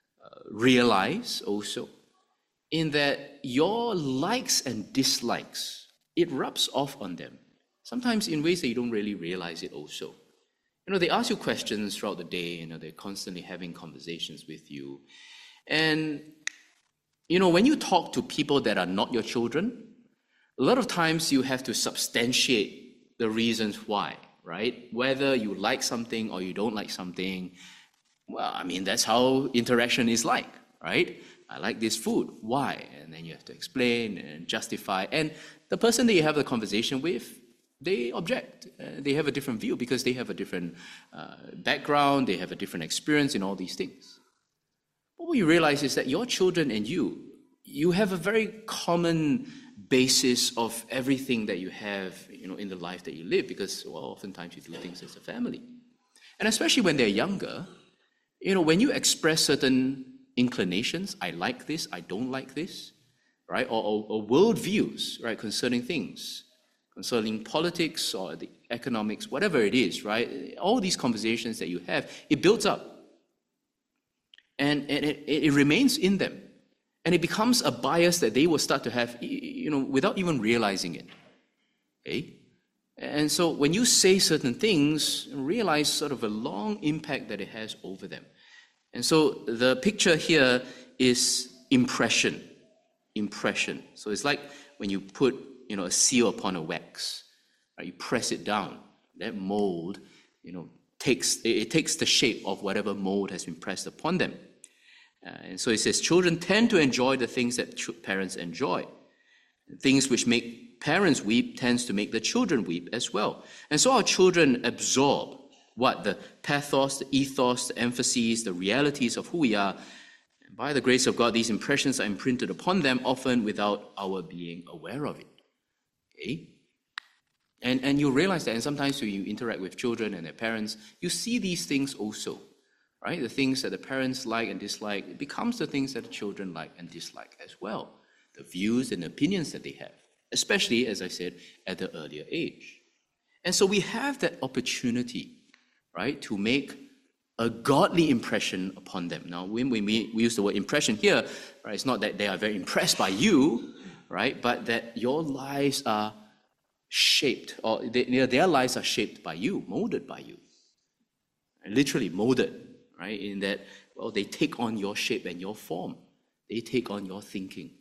realize also, in that your likes and dislikes, it rubs off on them. Sometimes in ways that you don't really realize it also. They ask you questions throughout the day, they're constantly having conversations with you. And, when you talk to people that are not your children, a lot of times you have to substantiate the reasons why, right? Whether you like something or you don't like something, well, that's how interaction is like, right? I like this food. Why? And then you have to explain and justify. And the person that you have the conversation with, they object. They have a different view because they have a different background. They have a different experience in all these things. But what you realize is that your children and you have a very common basis of everything that you have, in the life that you live, because oftentimes you do things as a family. And especially when they're younger, when you express certain inclinations. I like this, I don't like this, right? Or worldviews, right, concerning things, concerning politics or the economics, whatever it is, right? All these conversations that you have, it builds up. And it remains in them. And it becomes a bias that they will start to have, without even realizing it. Okay? And so when you say certain things, realize sort of a long impact that it has over them. And so the picture here is impression. Impression. So it's like when you put, a seal upon a wax, right? You press it down. That mold, takes the shape of whatever mold has been pressed upon them. And so it says, children tend to enjoy the things that parents enjoy. Things which make parents weep tends to make the children weep as well. And so our children absorb what? The pathos, the ethos, the emphases, the realities of who we are. And by the grace of God, these impressions are imprinted upon them, often without our being aware of it. Okay? And you realize that, and sometimes when you interact with children and their parents, you see these things also. Right? The things that the parents like and dislike, it becomes the things that the children like and dislike as well. The views and opinions that they have, especially, as I said, at the earlier age. And so we have that opportunity, right, to make a godly impression upon them. Now, when we use the word impression here, right, it's not that they are very impressed by you, right, but that your lives are shaped, or their lives are shaped by you, molded by you. Literally molded. Right, in that, well, they take on your shape and your form. They take on your thinking.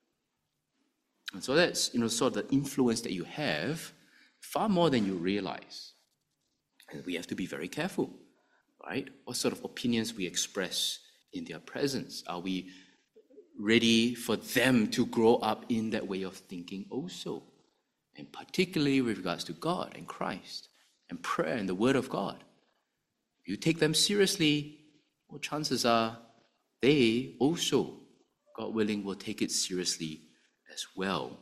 And so that's, sort of the influence that you have far more than you realize. And we have to be very careful, right? What sort of opinions we express in their presence. Are we ready for them to grow up in that way of thinking also? And particularly with regards to God and Christ and prayer and the Word of God. You take them seriously, well, chances are they also, God willing, will take it seriously as well.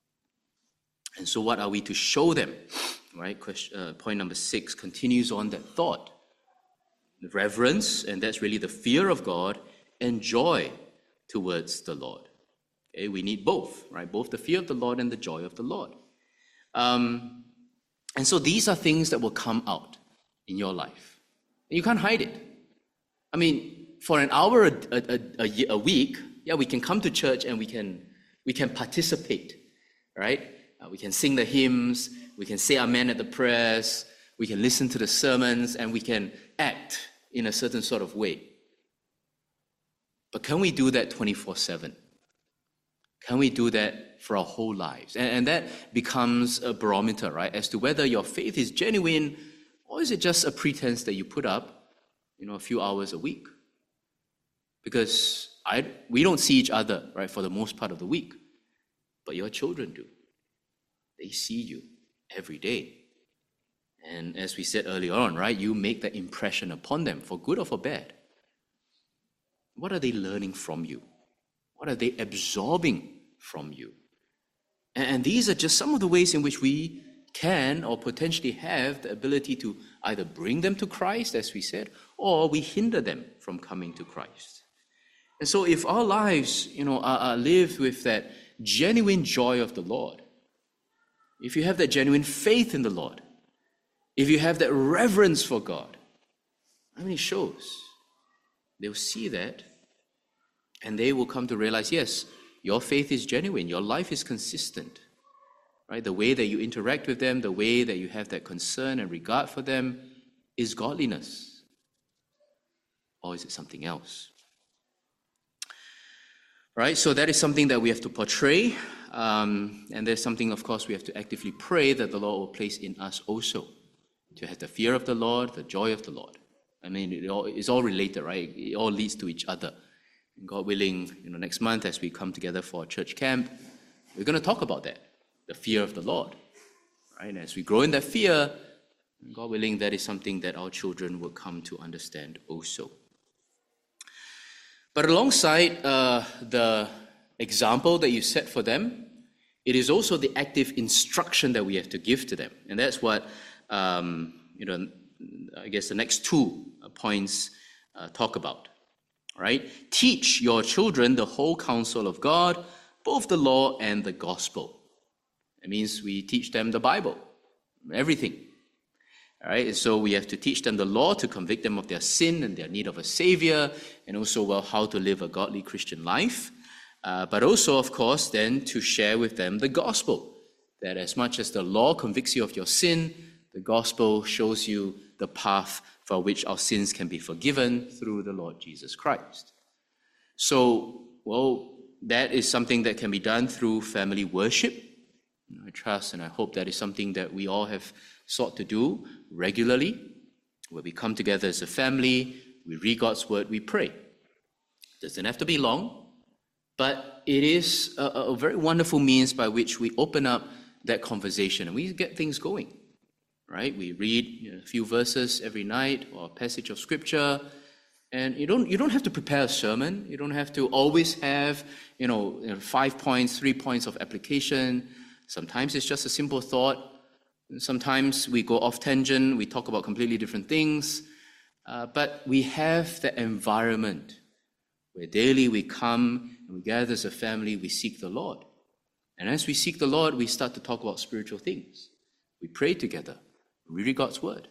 And so what are we to show them? Right? Point number 6 continues on that thought. The reverence, and that's really the fear of God, and joy towards the Lord. Okay, we need both, right? Both the fear of the Lord and the joy of the Lord. And so these are things that will come out in your life. You can't hide it. I mean, for an hour a week, yeah, we can come to church and we can participate, right? We can sing the hymns, we can say amen at the prayers, we can listen to the sermons, and we can act in a certain sort of way. But can we do that 24/7? Can we do that for our whole lives? And that becomes a barometer, right, as to whether your faith is genuine, or is it just a pretense that you put up, a few hours a week? Because we don't see each other, right, for the most part of the week. But your children do. They see you every day. And as we said earlier on, right, you make that impression upon them, for good or for bad. What are they learning from you? What are they absorbing from you? And these are just some of the ways in which we can or potentially have the ability to either bring them to Christ, as we said, or we hinder them from coming to Christ. And so if our lives, are lived with that genuine joy of the Lord, if you have that genuine faith in the Lord, if you have that reverence for God, it shows. They'll see that, and they will come to realize, yes, your faith is genuine, your life is consistent. Right? The way that you interact with them, the way that you have that concern and regard for them is godliness. Or is it something else? Right? So that is something that we have to portray. And there's something, of course, we have to actively pray that the Lord will place in us also. To have the fear of the Lord, the joy of the Lord. It's all related, right? It all leads to each other. And God willing, next month as we come together for a church camp, we're going to talk about that. The fear of the Lord, right? And as we grow in that fear, God willing, that is something that our children will come to understand also. But alongside the example that you set for them, it is also the active instruction that we have to give to them. And that's what, I guess the next 2 points talk about. right? Teach your children the whole counsel of God, both the law and the gospel. It means we teach them the Bible, everything. All right, and so we have to teach them the law to convict them of their sin and their need of a savior, and also, well, how to live a godly Christian life. But also, of course, then to share with them the gospel, that as much as the law convicts you of your sin, the gospel shows you the path for which our sins can be forgiven through the Lord Jesus Christ. So, well, that is something that can be done through family worship. I trust and I hope that is something that we all have sought to do regularly, where we come together as a family, we read God's word, we pray. It doesn't have to be long, but it is a very wonderful means by which we open up that conversation and we get things going, right? We read a few verses every night or a passage of scripture, and you don't have to prepare a sermon. You don't have to always have 5 points, 3 points of application. Sometimes it's just a simple thought. Sometimes we go off tangent, we talk about completely different things, but we have the environment where daily we come and we gather as a family, we seek the Lord. And as we seek the Lord, we start to talk about spiritual things. We pray together, we read God's word.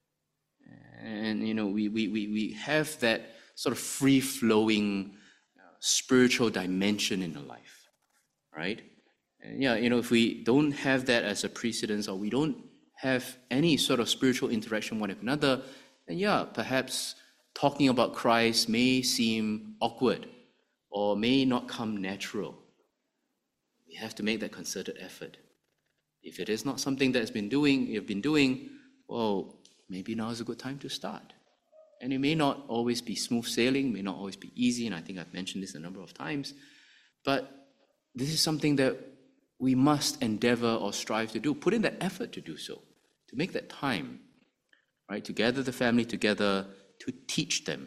And we have that sort of free-flowing spiritual dimension in our life, right? And if we don't have that as a precedence, or we don't have any sort of spiritual interaction one with another, then perhaps talking about Christ may seem awkward or may not come natural. We have to make that concerted effort. If it is not something that you've been doing, well, maybe now is a good time to start. And it may not always be smooth sailing, may not always be easy, and I think I've mentioned this a number of times, but this is something that we must endeavor or strive to do. Put in that effort to do so, to make that time, right? To gather the family together, to teach them,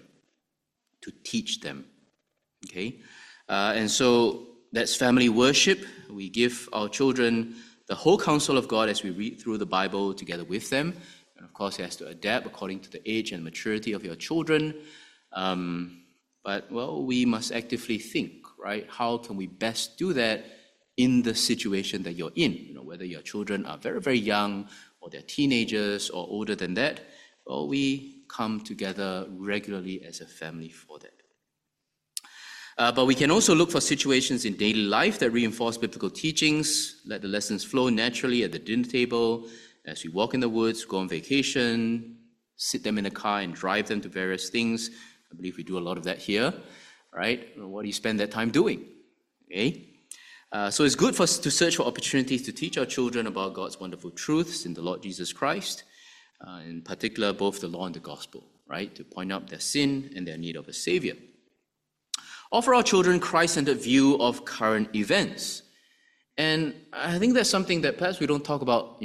okay? And so that's family worship. We give our children the whole counsel of God as we read through the Bible together with them. And of course, it has to adapt according to the age and maturity of your children. But we must actively think, right? How can we best do that in the situation that you're in? Whether your children are very, very young, or they're teenagers, or older than that, we come together regularly as a family for that. But we can also look for situations in daily life that reinforce biblical teachings. Let the lessons flow naturally at the dinner table, as we walk in the woods, go on vacation, sit them in a car and drive them to various things. I believe we do a lot of that here, right? What do you spend that time doing? Okay? So it's good for us to search for opportunities to teach our children about God's wonderful truths in the Lord Jesus Christ, in particular both the law and the gospel, right? To point out their sin and their need of a savior. Offer our children Christ-centered view of current events. And I think that's something that perhaps we don't talk about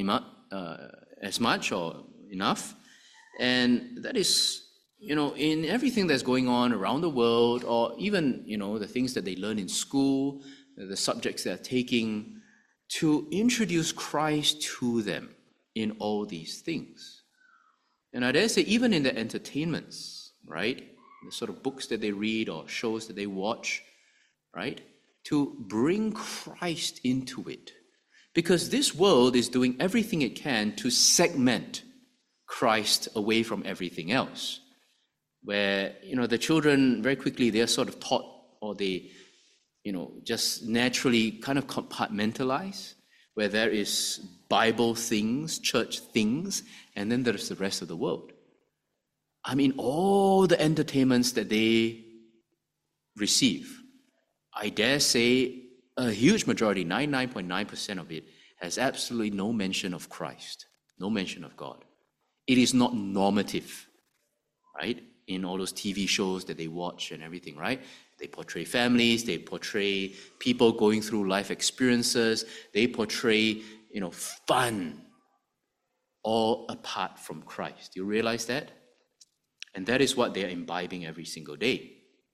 as much or enough. And that is, in everything that's going on around the world, or even, the things that they learn in school, the subjects they're taking, to introduce Christ to them in all these things. And I dare say, even in their entertainments, right? The sort of books that they read or shows that they watch, right? To bring Christ into it. Because this world is doing everything it can to segment Christ away from everything else. Where, the children, very quickly, they're sort of taught, or they just naturally kind of compartmentalize, where there is Bible things, church things, and then there's the rest of the world. I mean, all the entertainments that they receive, I dare say a huge majority, 99.9% of it, has absolutely no mention of Christ, no mention of God. It is not normative, right? In all those TV shows that they watch and everything, right? They portray families, they portray people going through life experiences, they portray, fun, all apart from Christ. Do you realize that? And that is what they are imbibing every single day.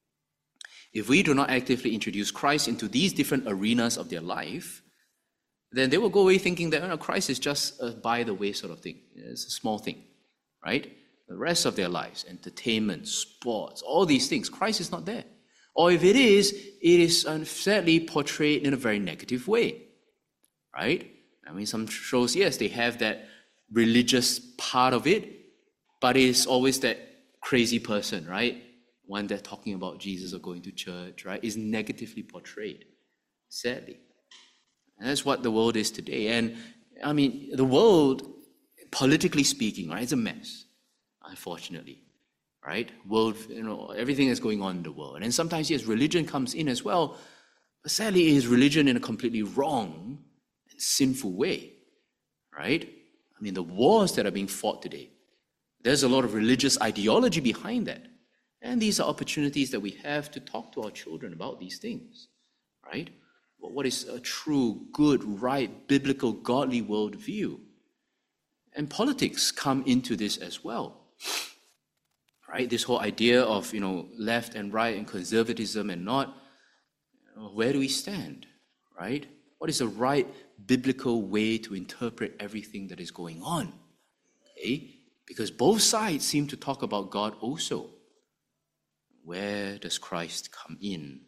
If we do not actively introduce Christ into these different arenas of their life, then they will go away thinking that Christ is just a by the way sort of thing. It's a small thing, right? the rest of their lives, entertainment, sports, all these things, Christ is not there. Or if it is sadly portrayed in a very negative way, right? I mean, some shows, yes, they have that religious part of it, but it's always that crazy person, right? One that's talking about Jesus or going to church, right? Is negatively portrayed, sadly. And that's what the world is today. And I mean, the world, politically speaking, right, is a mess, unfortunately, right? World, everything that's going on in the world. And sometimes, yes, religion comes in as well, but sadly, it is religion in a completely wrong and sinful way, right? I mean, the wars that are being fought today, there's a lot of religious ideology behind that. And these are opportunities that we have to talk to our children about these things, right? What is a true, good, right, biblical, godly worldview? And politics come into this as well, right? This whole idea of, left and right and conservatism and not, where do we stand, right? What is the right biblical way to interpret everything that is going on? Okay? Because both sides seem to talk about God also. Where does Christ come in?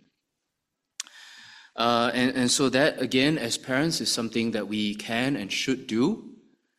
And so that, again, as parents, is something that we can and should do.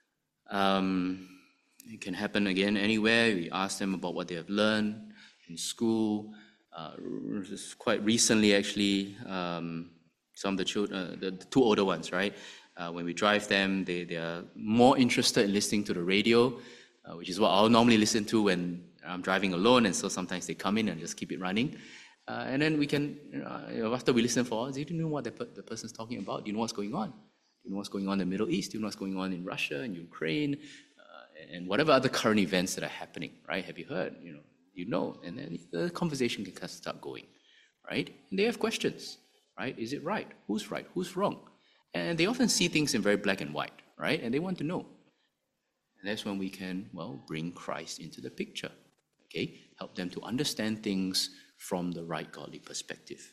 It can happen, again, anywhere. We ask them about what they have learned in school. Quite recently, actually, some of the children, the two older ones, right? When we drive them, they are more interested in listening to the radio, which is what I'll normally listen to when I'm driving alone, and so sometimes they come in and just keep it running. And then we can, after we listen for hours, do you know what the person's talking about? Do you know what's going on? Do you know what's going on in the Middle East? Do you know what's going on in Russia and Ukraine? And whatever other current events that are happening, right? Have you heard? And then the conversation can start going, right? And they have questions, right? Is it right? Who's right? Who's wrong? And they often see things in very black and white, right? And they want to know. And that's when we can, bring Christ into the picture, okay? Help them to understand things from the right godly perspective.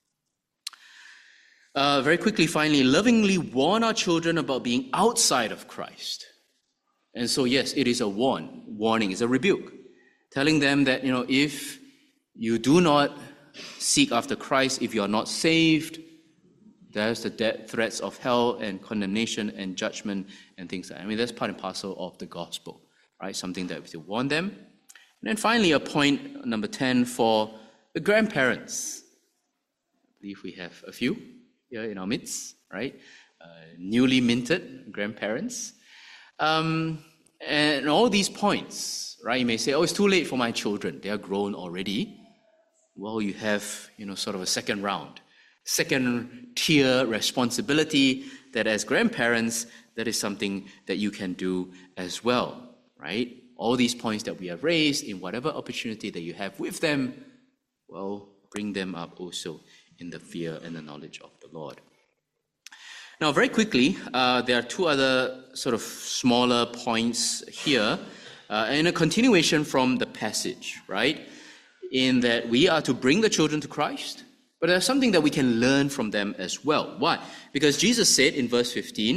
Very quickly, finally, lovingly warn our children about being outside of Christ. And so, yes, it is a warning, it's a rebuke, telling them that, if you do not seek after Christ, if you are not saved, there's the death threats of hell and condemnation and judgment and things like that. I mean, that's part and parcel of the gospel, right? Something that we should warn them. And then finally, a point, number 10, for the grandparents. I believe we have a few here in our midst, right? Newly minted grandparents. And all these points, right? You may say, it's too late for my children. They are grown already. Well, you have, sort of a second tier responsibility that as grandparents, that is something that you can do as well, right? All these points that we have raised, in whatever opportunity that you have with them, bring them up also in the fear and the knowledge of the Lord. Now, very quickly, there are two other sort of smaller points here, in a continuation from the passage, right? In that we are to bring the children to Christ, but there's something that we can learn from them as well. Why? Because Jesus said in verse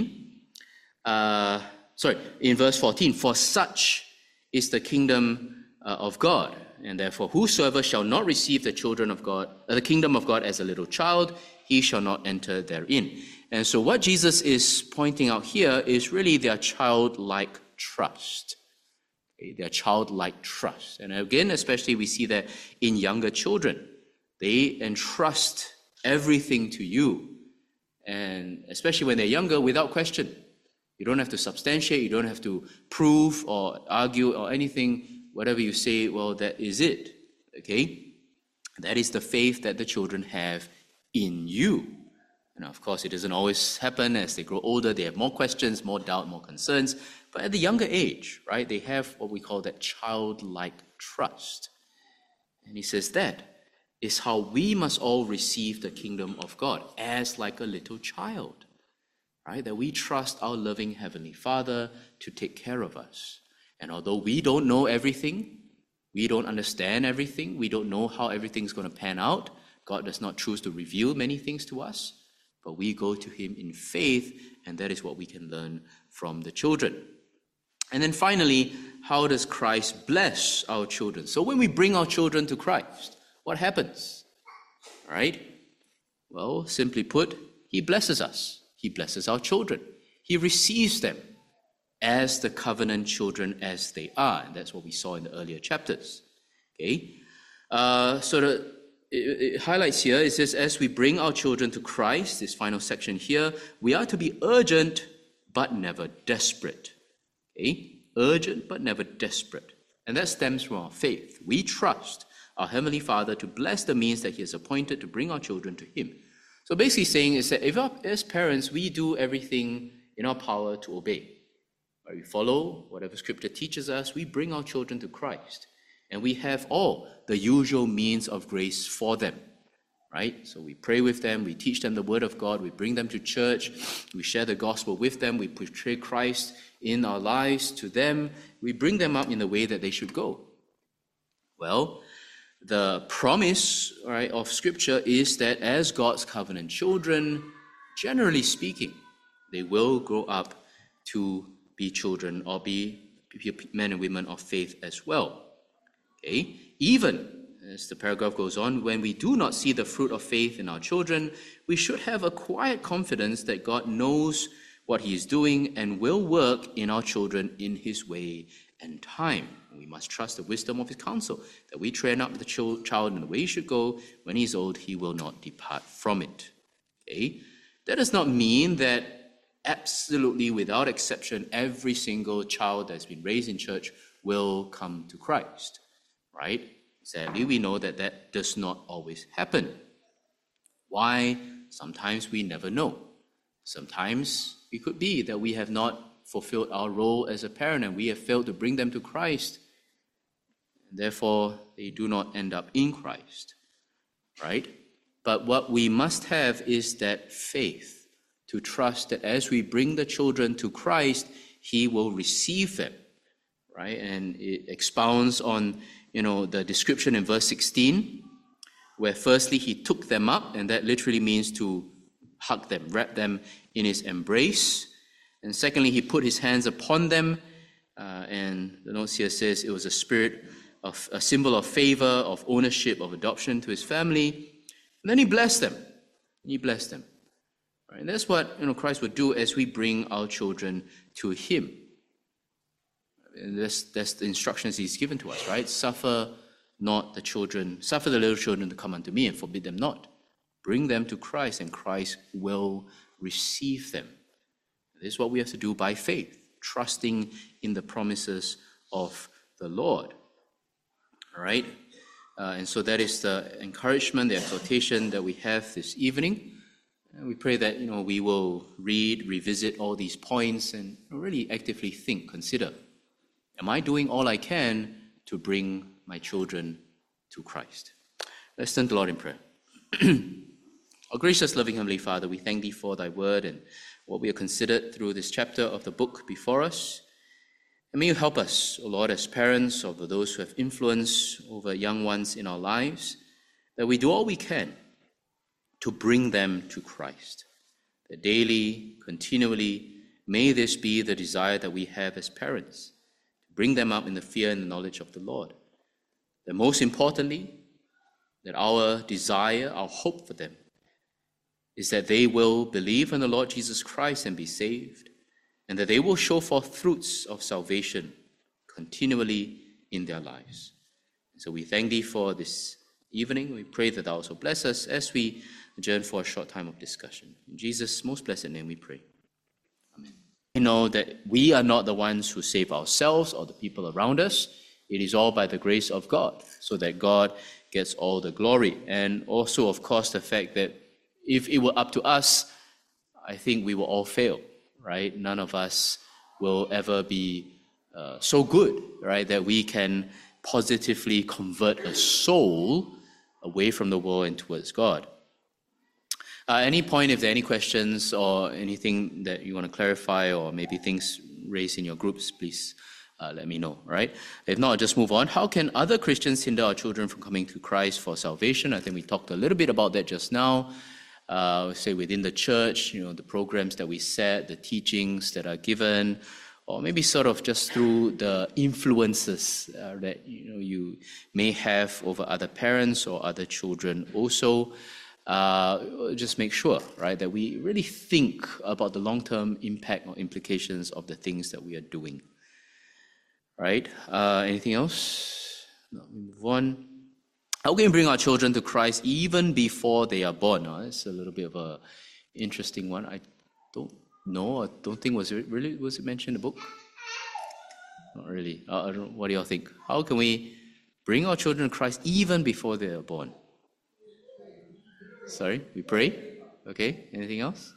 14, for such is the kingdom of God, and therefore whosoever shall not receive the kingdom of God as a little child, he shall not enter therein. And so what Jesus is pointing out here is really their childlike trust. Okay, their childlike trust. And again, especially we see that in younger children. They entrust everything to you. And especially when they're younger, without question. You don't have to substantiate, you don't have to prove or argue or anything. Whatever you say, that is it. Okay? That is the faith that the children have in you. And of course, it doesn't always happen. As they grow older, they have more questions, more doubt, more concerns. But at the younger age, right, they have what we call that childlike trust. And he says that is how we must all receive the kingdom of God, as like a little child, right? That we trust our loving Heavenly Father to take care of us. And although we don't know everything, we don't understand everything, we don't know how everything's going to pan out, God does not choose to reveal many things to us, but we go to Him in faith, and that is what we can learn from the children. And then finally, how does Christ bless our children? So when we bring our children to Christ, what happens? All right? Well, simply put, he blesses us. He blesses our children. He receives them as the covenant children as they are. And that's what we saw in the earlier chapters. Okay? It highlights here, it says, as we bring our children to Christ, this final section here, we are to be urgent but never desperate. Okay? Urgent but never desperate. And that stems from our faith. We trust our Heavenly Father to bless the means that He has appointed to bring our children to Him. So basically saying is that as parents, we do everything in our power to obey. We follow whatever Scripture teaches us, we bring our children to Christ. And we have all the usual means of grace for them, right? So we pray with them, we teach them the Word of God, we bring them to church, we share the gospel with them, we portray Christ in our lives to them, we bring them up in the way that they should go. Well, the promise, right, of Scripture is that as God's covenant children, generally speaking, they will grow up to be children or be men and women of faith as well. Okay? Even, as the paragraph goes on, when we do not see the fruit of faith in our children, we should have a quiet confidence that God knows what He is doing and will work in our children in His way and time. We must trust the wisdom of His counsel, that we train up the child in the way he should go. When he's old, he will not depart from it. Okay? That does not mean that absolutely, without exception, every single child that's been raised in church will come to Christ. Right? Sadly, we know that that does not always happen. Why? Sometimes we never know. Sometimes it could be that we have not fulfilled our role as a parent and we have failed to bring them to Christ. Therefore, they do not end up in Christ. Right? But what we must have is that faith to trust that as we bring the children to Christ, He will receive them. Right? And it expounds on the description in verse 16, where firstly he took them up, and that literally means to hug them, wrap them in his embrace. And secondly, he put his hands upon them, and the notes here says it was a symbol of favor, of ownership, of adoption to his family. And then he blessed them. Right? And that's what Christ would do as we bring our children to Him. And that's the instructions He's given to us, right? Suffer the little children to come unto me and forbid them not. Bring them to Christ and Christ will receive them. This is what we have to do by faith, trusting in the promises of the Lord. All right? And so that is the encouragement, the exhortation that we have this evening. And we pray that we will revisit all these points and really actively consider. Am I doing all I can to bring my children to Christ? Let's turn to the Lord in prayer. Our gracious, loving Heavenly Father, we thank Thee for Thy word and what we have considered through this chapter of the book before us. And may You help us, O Lord, as parents of those who have influence over young ones in our lives, that we do all we can to bring them to Christ. That daily, continually, may this be the desire that we have as parents. Bring them up in the fear and the knowledge of the Lord. That most importantly, that our desire, our hope for them is that they will believe in the Lord Jesus Christ and be saved, and that they will show forth fruits of salvation continually in their lives. And so we thank Thee for this evening. We pray that Thou also bless us as we adjourn for a short time of discussion. In Jesus' most blessed name we pray. Amen. We know that we are not the ones who save ourselves or the people around us. It is all by the grace of God, so that God gets all the glory. And also, of course, the fact that if it were up to us, I think we will all fail, right? None of us will ever be so good, right, that we can positively convert a soul away from the world and towards God. Any point, if there are any questions or anything that you want to clarify or maybe things raised in your groups, please let me know, right? If not, I'll just move on. How can other Christians hinder our children from coming to Christ for salvation? I think we talked a little bit about that just now. Say within the church, the programs that we set, the teachings that are given, or maybe sort of just through the influences that you may have over other parents or other children also. Just make sure, right, that we really think about the long-term impact or implications of the things that we are doing. Right? Anything else? No, we move on. How can we bring our children to Christ even before they are born? It's a little bit of an interesting one. I don't know. I don't think was it mentioned in the book? Not really. I don't, what do y'all think? How can we bring our children to Christ even before they are born? Sorry, we pray. Okay. Anything else?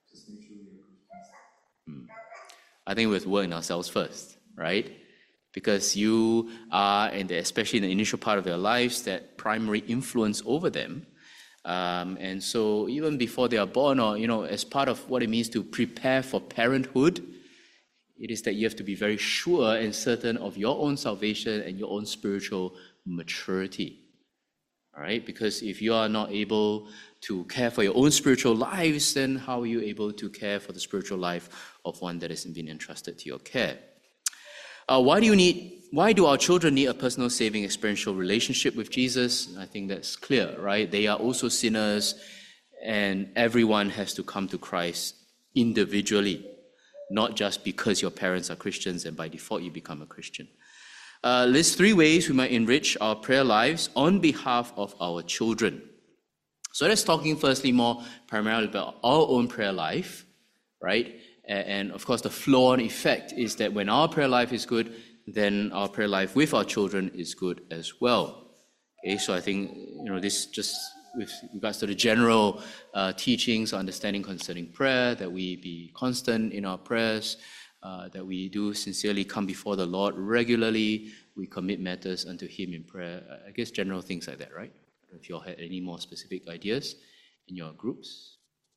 I think we have to work on ourselves first, right? Because you are, and especially in the initial part of their lives, that primary influence over them. And so even before they are born, or as part of what it means to prepare for parenthood, it is that you have to be very sure and certain of your own salvation and your own spiritual maturity. All right? Because if you are not able to care for your own spiritual lives, then how are you able to care for the spiritual life of one that has been entrusted to your care? Why do our children need a personal saving experiential relationship with Jesus? I think that's clear, right? They are also sinners, and everyone has to come to Christ individually, not just because your parents are Christians and by default you become a Christian. List 3 ways we might enrich our prayer lives on behalf of our children. So that's talking firstly more primarily about our own prayer life, right? And of course, the flow-on effect is that when our prayer life is good, then our prayer life with our children is good as well. Okay, so I think this just with regards to the general teachings, understanding concerning prayer, that we be constant in our prayers, that we do sincerely come before the Lord regularly, we commit matters unto Him in prayer. I guess general things like that, right? If you all had any more specific ideas in your groups.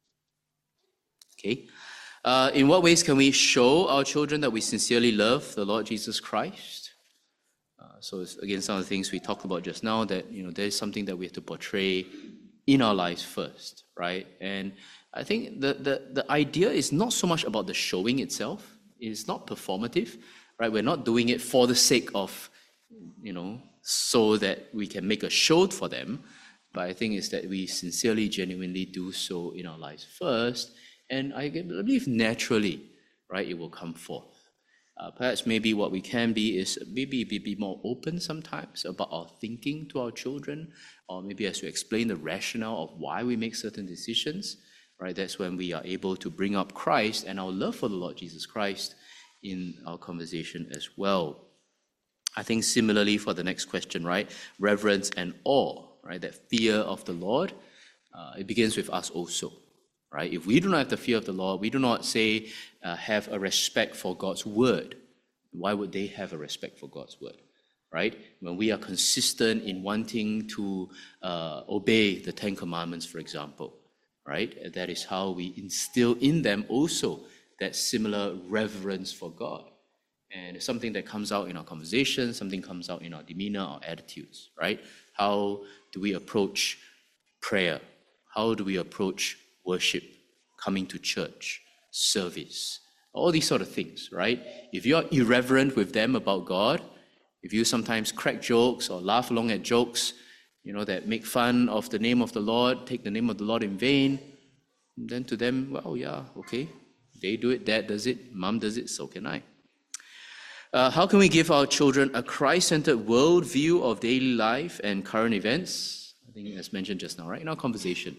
Okay. In what ways can we show our children that we sincerely love the Lord Jesus Christ? So it's, again, some of the things we talked about just now, that there is something that we have to portray in our lives first, right? And I think the idea is not so much about the showing itself. It's not performative, right? We're not doing it for the sake of, so that we can make a show for them. But I think it's that we sincerely, genuinely do so in our lives first. And I believe naturally, right, it will come forth. Perhaps maybe what we can be is maybe be more open sometimes about our thinking to our children, or maybe as we explain the rationale of why we make certain decisions, right? That's when we are able to bring up Christ and our love for the Lord Jesus Christ in our conversation as well. I think similarly for the next question, right? Reverence and awe, right? That fear of the Lord, it begins with us also. Right? If we do not have the fear of the Lord, we do not say have a respect for God's word. Why would they have a respect for God's word? Right? When we are consistent in wanting to obey the Ten Commandments, for example, right? That is how we instill in them also that similar reverence for God. And it's something that comes out in our conversation, something comes out in our demeanor, our attitudes, right? How do we approach prayer? How do we approach worship, coming to church, service, all these sort of things, right? If you're irreverent with them about God, if you sometimes crack jokes or laugh along at jokes, that make fun of the name of the Lord, take the name of the Lord in vain, then to them, well, yeah, okay, they do it, dad does it, mom does it, so can I. How can we give our children a Christ-centered worldview of daily life and current events? I think as mentioned just now, right, in our conversation.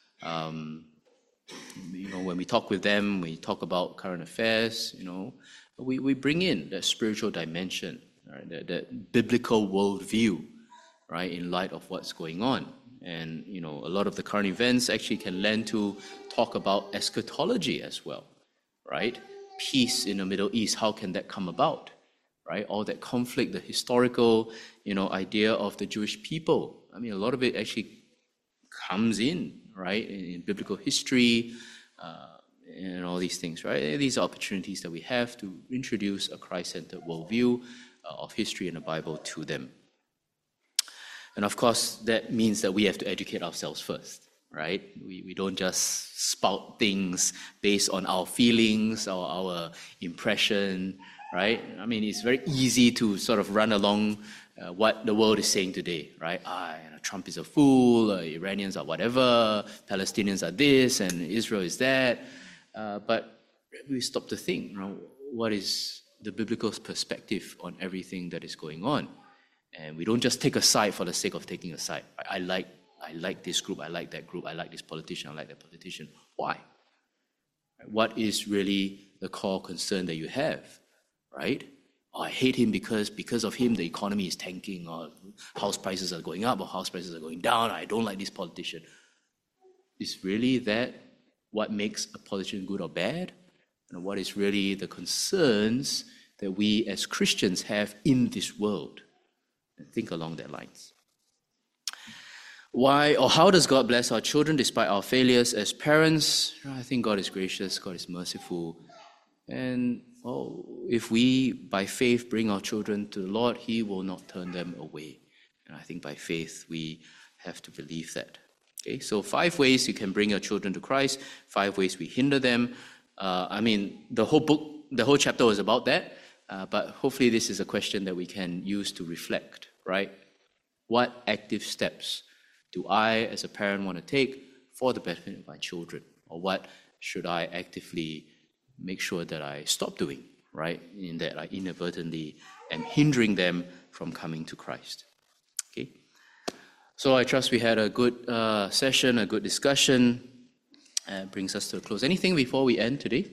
When we talk with them, we talk about current affairs, we bring in that spiritual dimension, right? That biblical worldview, right, in light of what's going on. And, a lot of the current events actually can lend to talk about eschatology as well, right? Peace in the Middle East, how can that come about, right? All that conflict, the historical, idea of the Jewish people. I mean, a lot of it actually comes in, right, in biblical history, and all these things, right? These are opportunities that we have to introduce a Christ-centered worldview of history and the Bible to them. And of course, that means that we have to educate ourselves first, right? We don't just spout things based on our feelings or our impression, right? I mean, it's very easy to sort of run along what the world is saying today, right? Trump is a fool, Iranians are whatever, Palestinians are this, and Israel is that. But we stop to think, what is the biblical perspective on everything that is going on? And we don't just take a side for the sake of taking a side. I like this group, I like that group, I like this politician, I like that politician. Why? What is really the core concern that you have, right? I hate him because of him the economy is tanking, or house prices are going up, or house prices are going down. I don't like this politician. Is really that what makes a politician good or bad? And what is really the concerns that we as Christians have in this world? And think along that lines. Why or how does God bless our children despite our failures as parents? I think God is gracious, God is merciful. And if we, by faith, bring our children to the Lord, He will not turn them away. And I think by faith, we have to believe that. Okay, so 5 ways you can bring your children to Christ, 5 ways we hinder them. The whole book, the whole chapter was about that, but hopefully this is a question that we can use to reflect, right? What active steps do I, as a parent, want to take for the benefit of my children? Or what should I actively make sure that I stop doing, right? In that I inadvertently am hindering them from coming to Christ. Okay. So I trust we had a good session, a good discussion. Brings us to a close. Anything before we end today?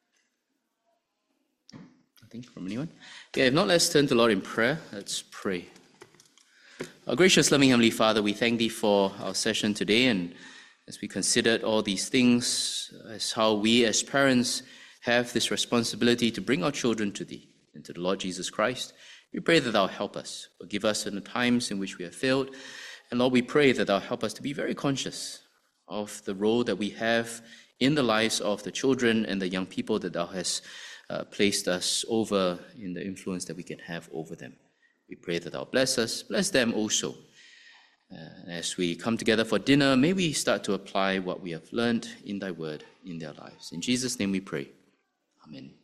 Nothing from anyone? Okay, if not, let's turn to the Lord in prayer. Let's pray. Our gracious, loving Heavenly Father, we thank Thee for our session today, and as we considered all these things, as how we as parents have this responsibility to bring our children to Thee and to the Lord Jesus Christ, we pray that Thou help us, forgive us in the times in which we have failed, and Lord, we pray that Thou help us to be very conscious of the role that we have in the lives of the children and the young people that Thou hast placed us over, in the influence that we can have over them. We pray that Thou bless us, bless them also. As we come together for dinner, may we start to apply what we have learned in Thy word in their lives. In Jesus' name we pray. Amen.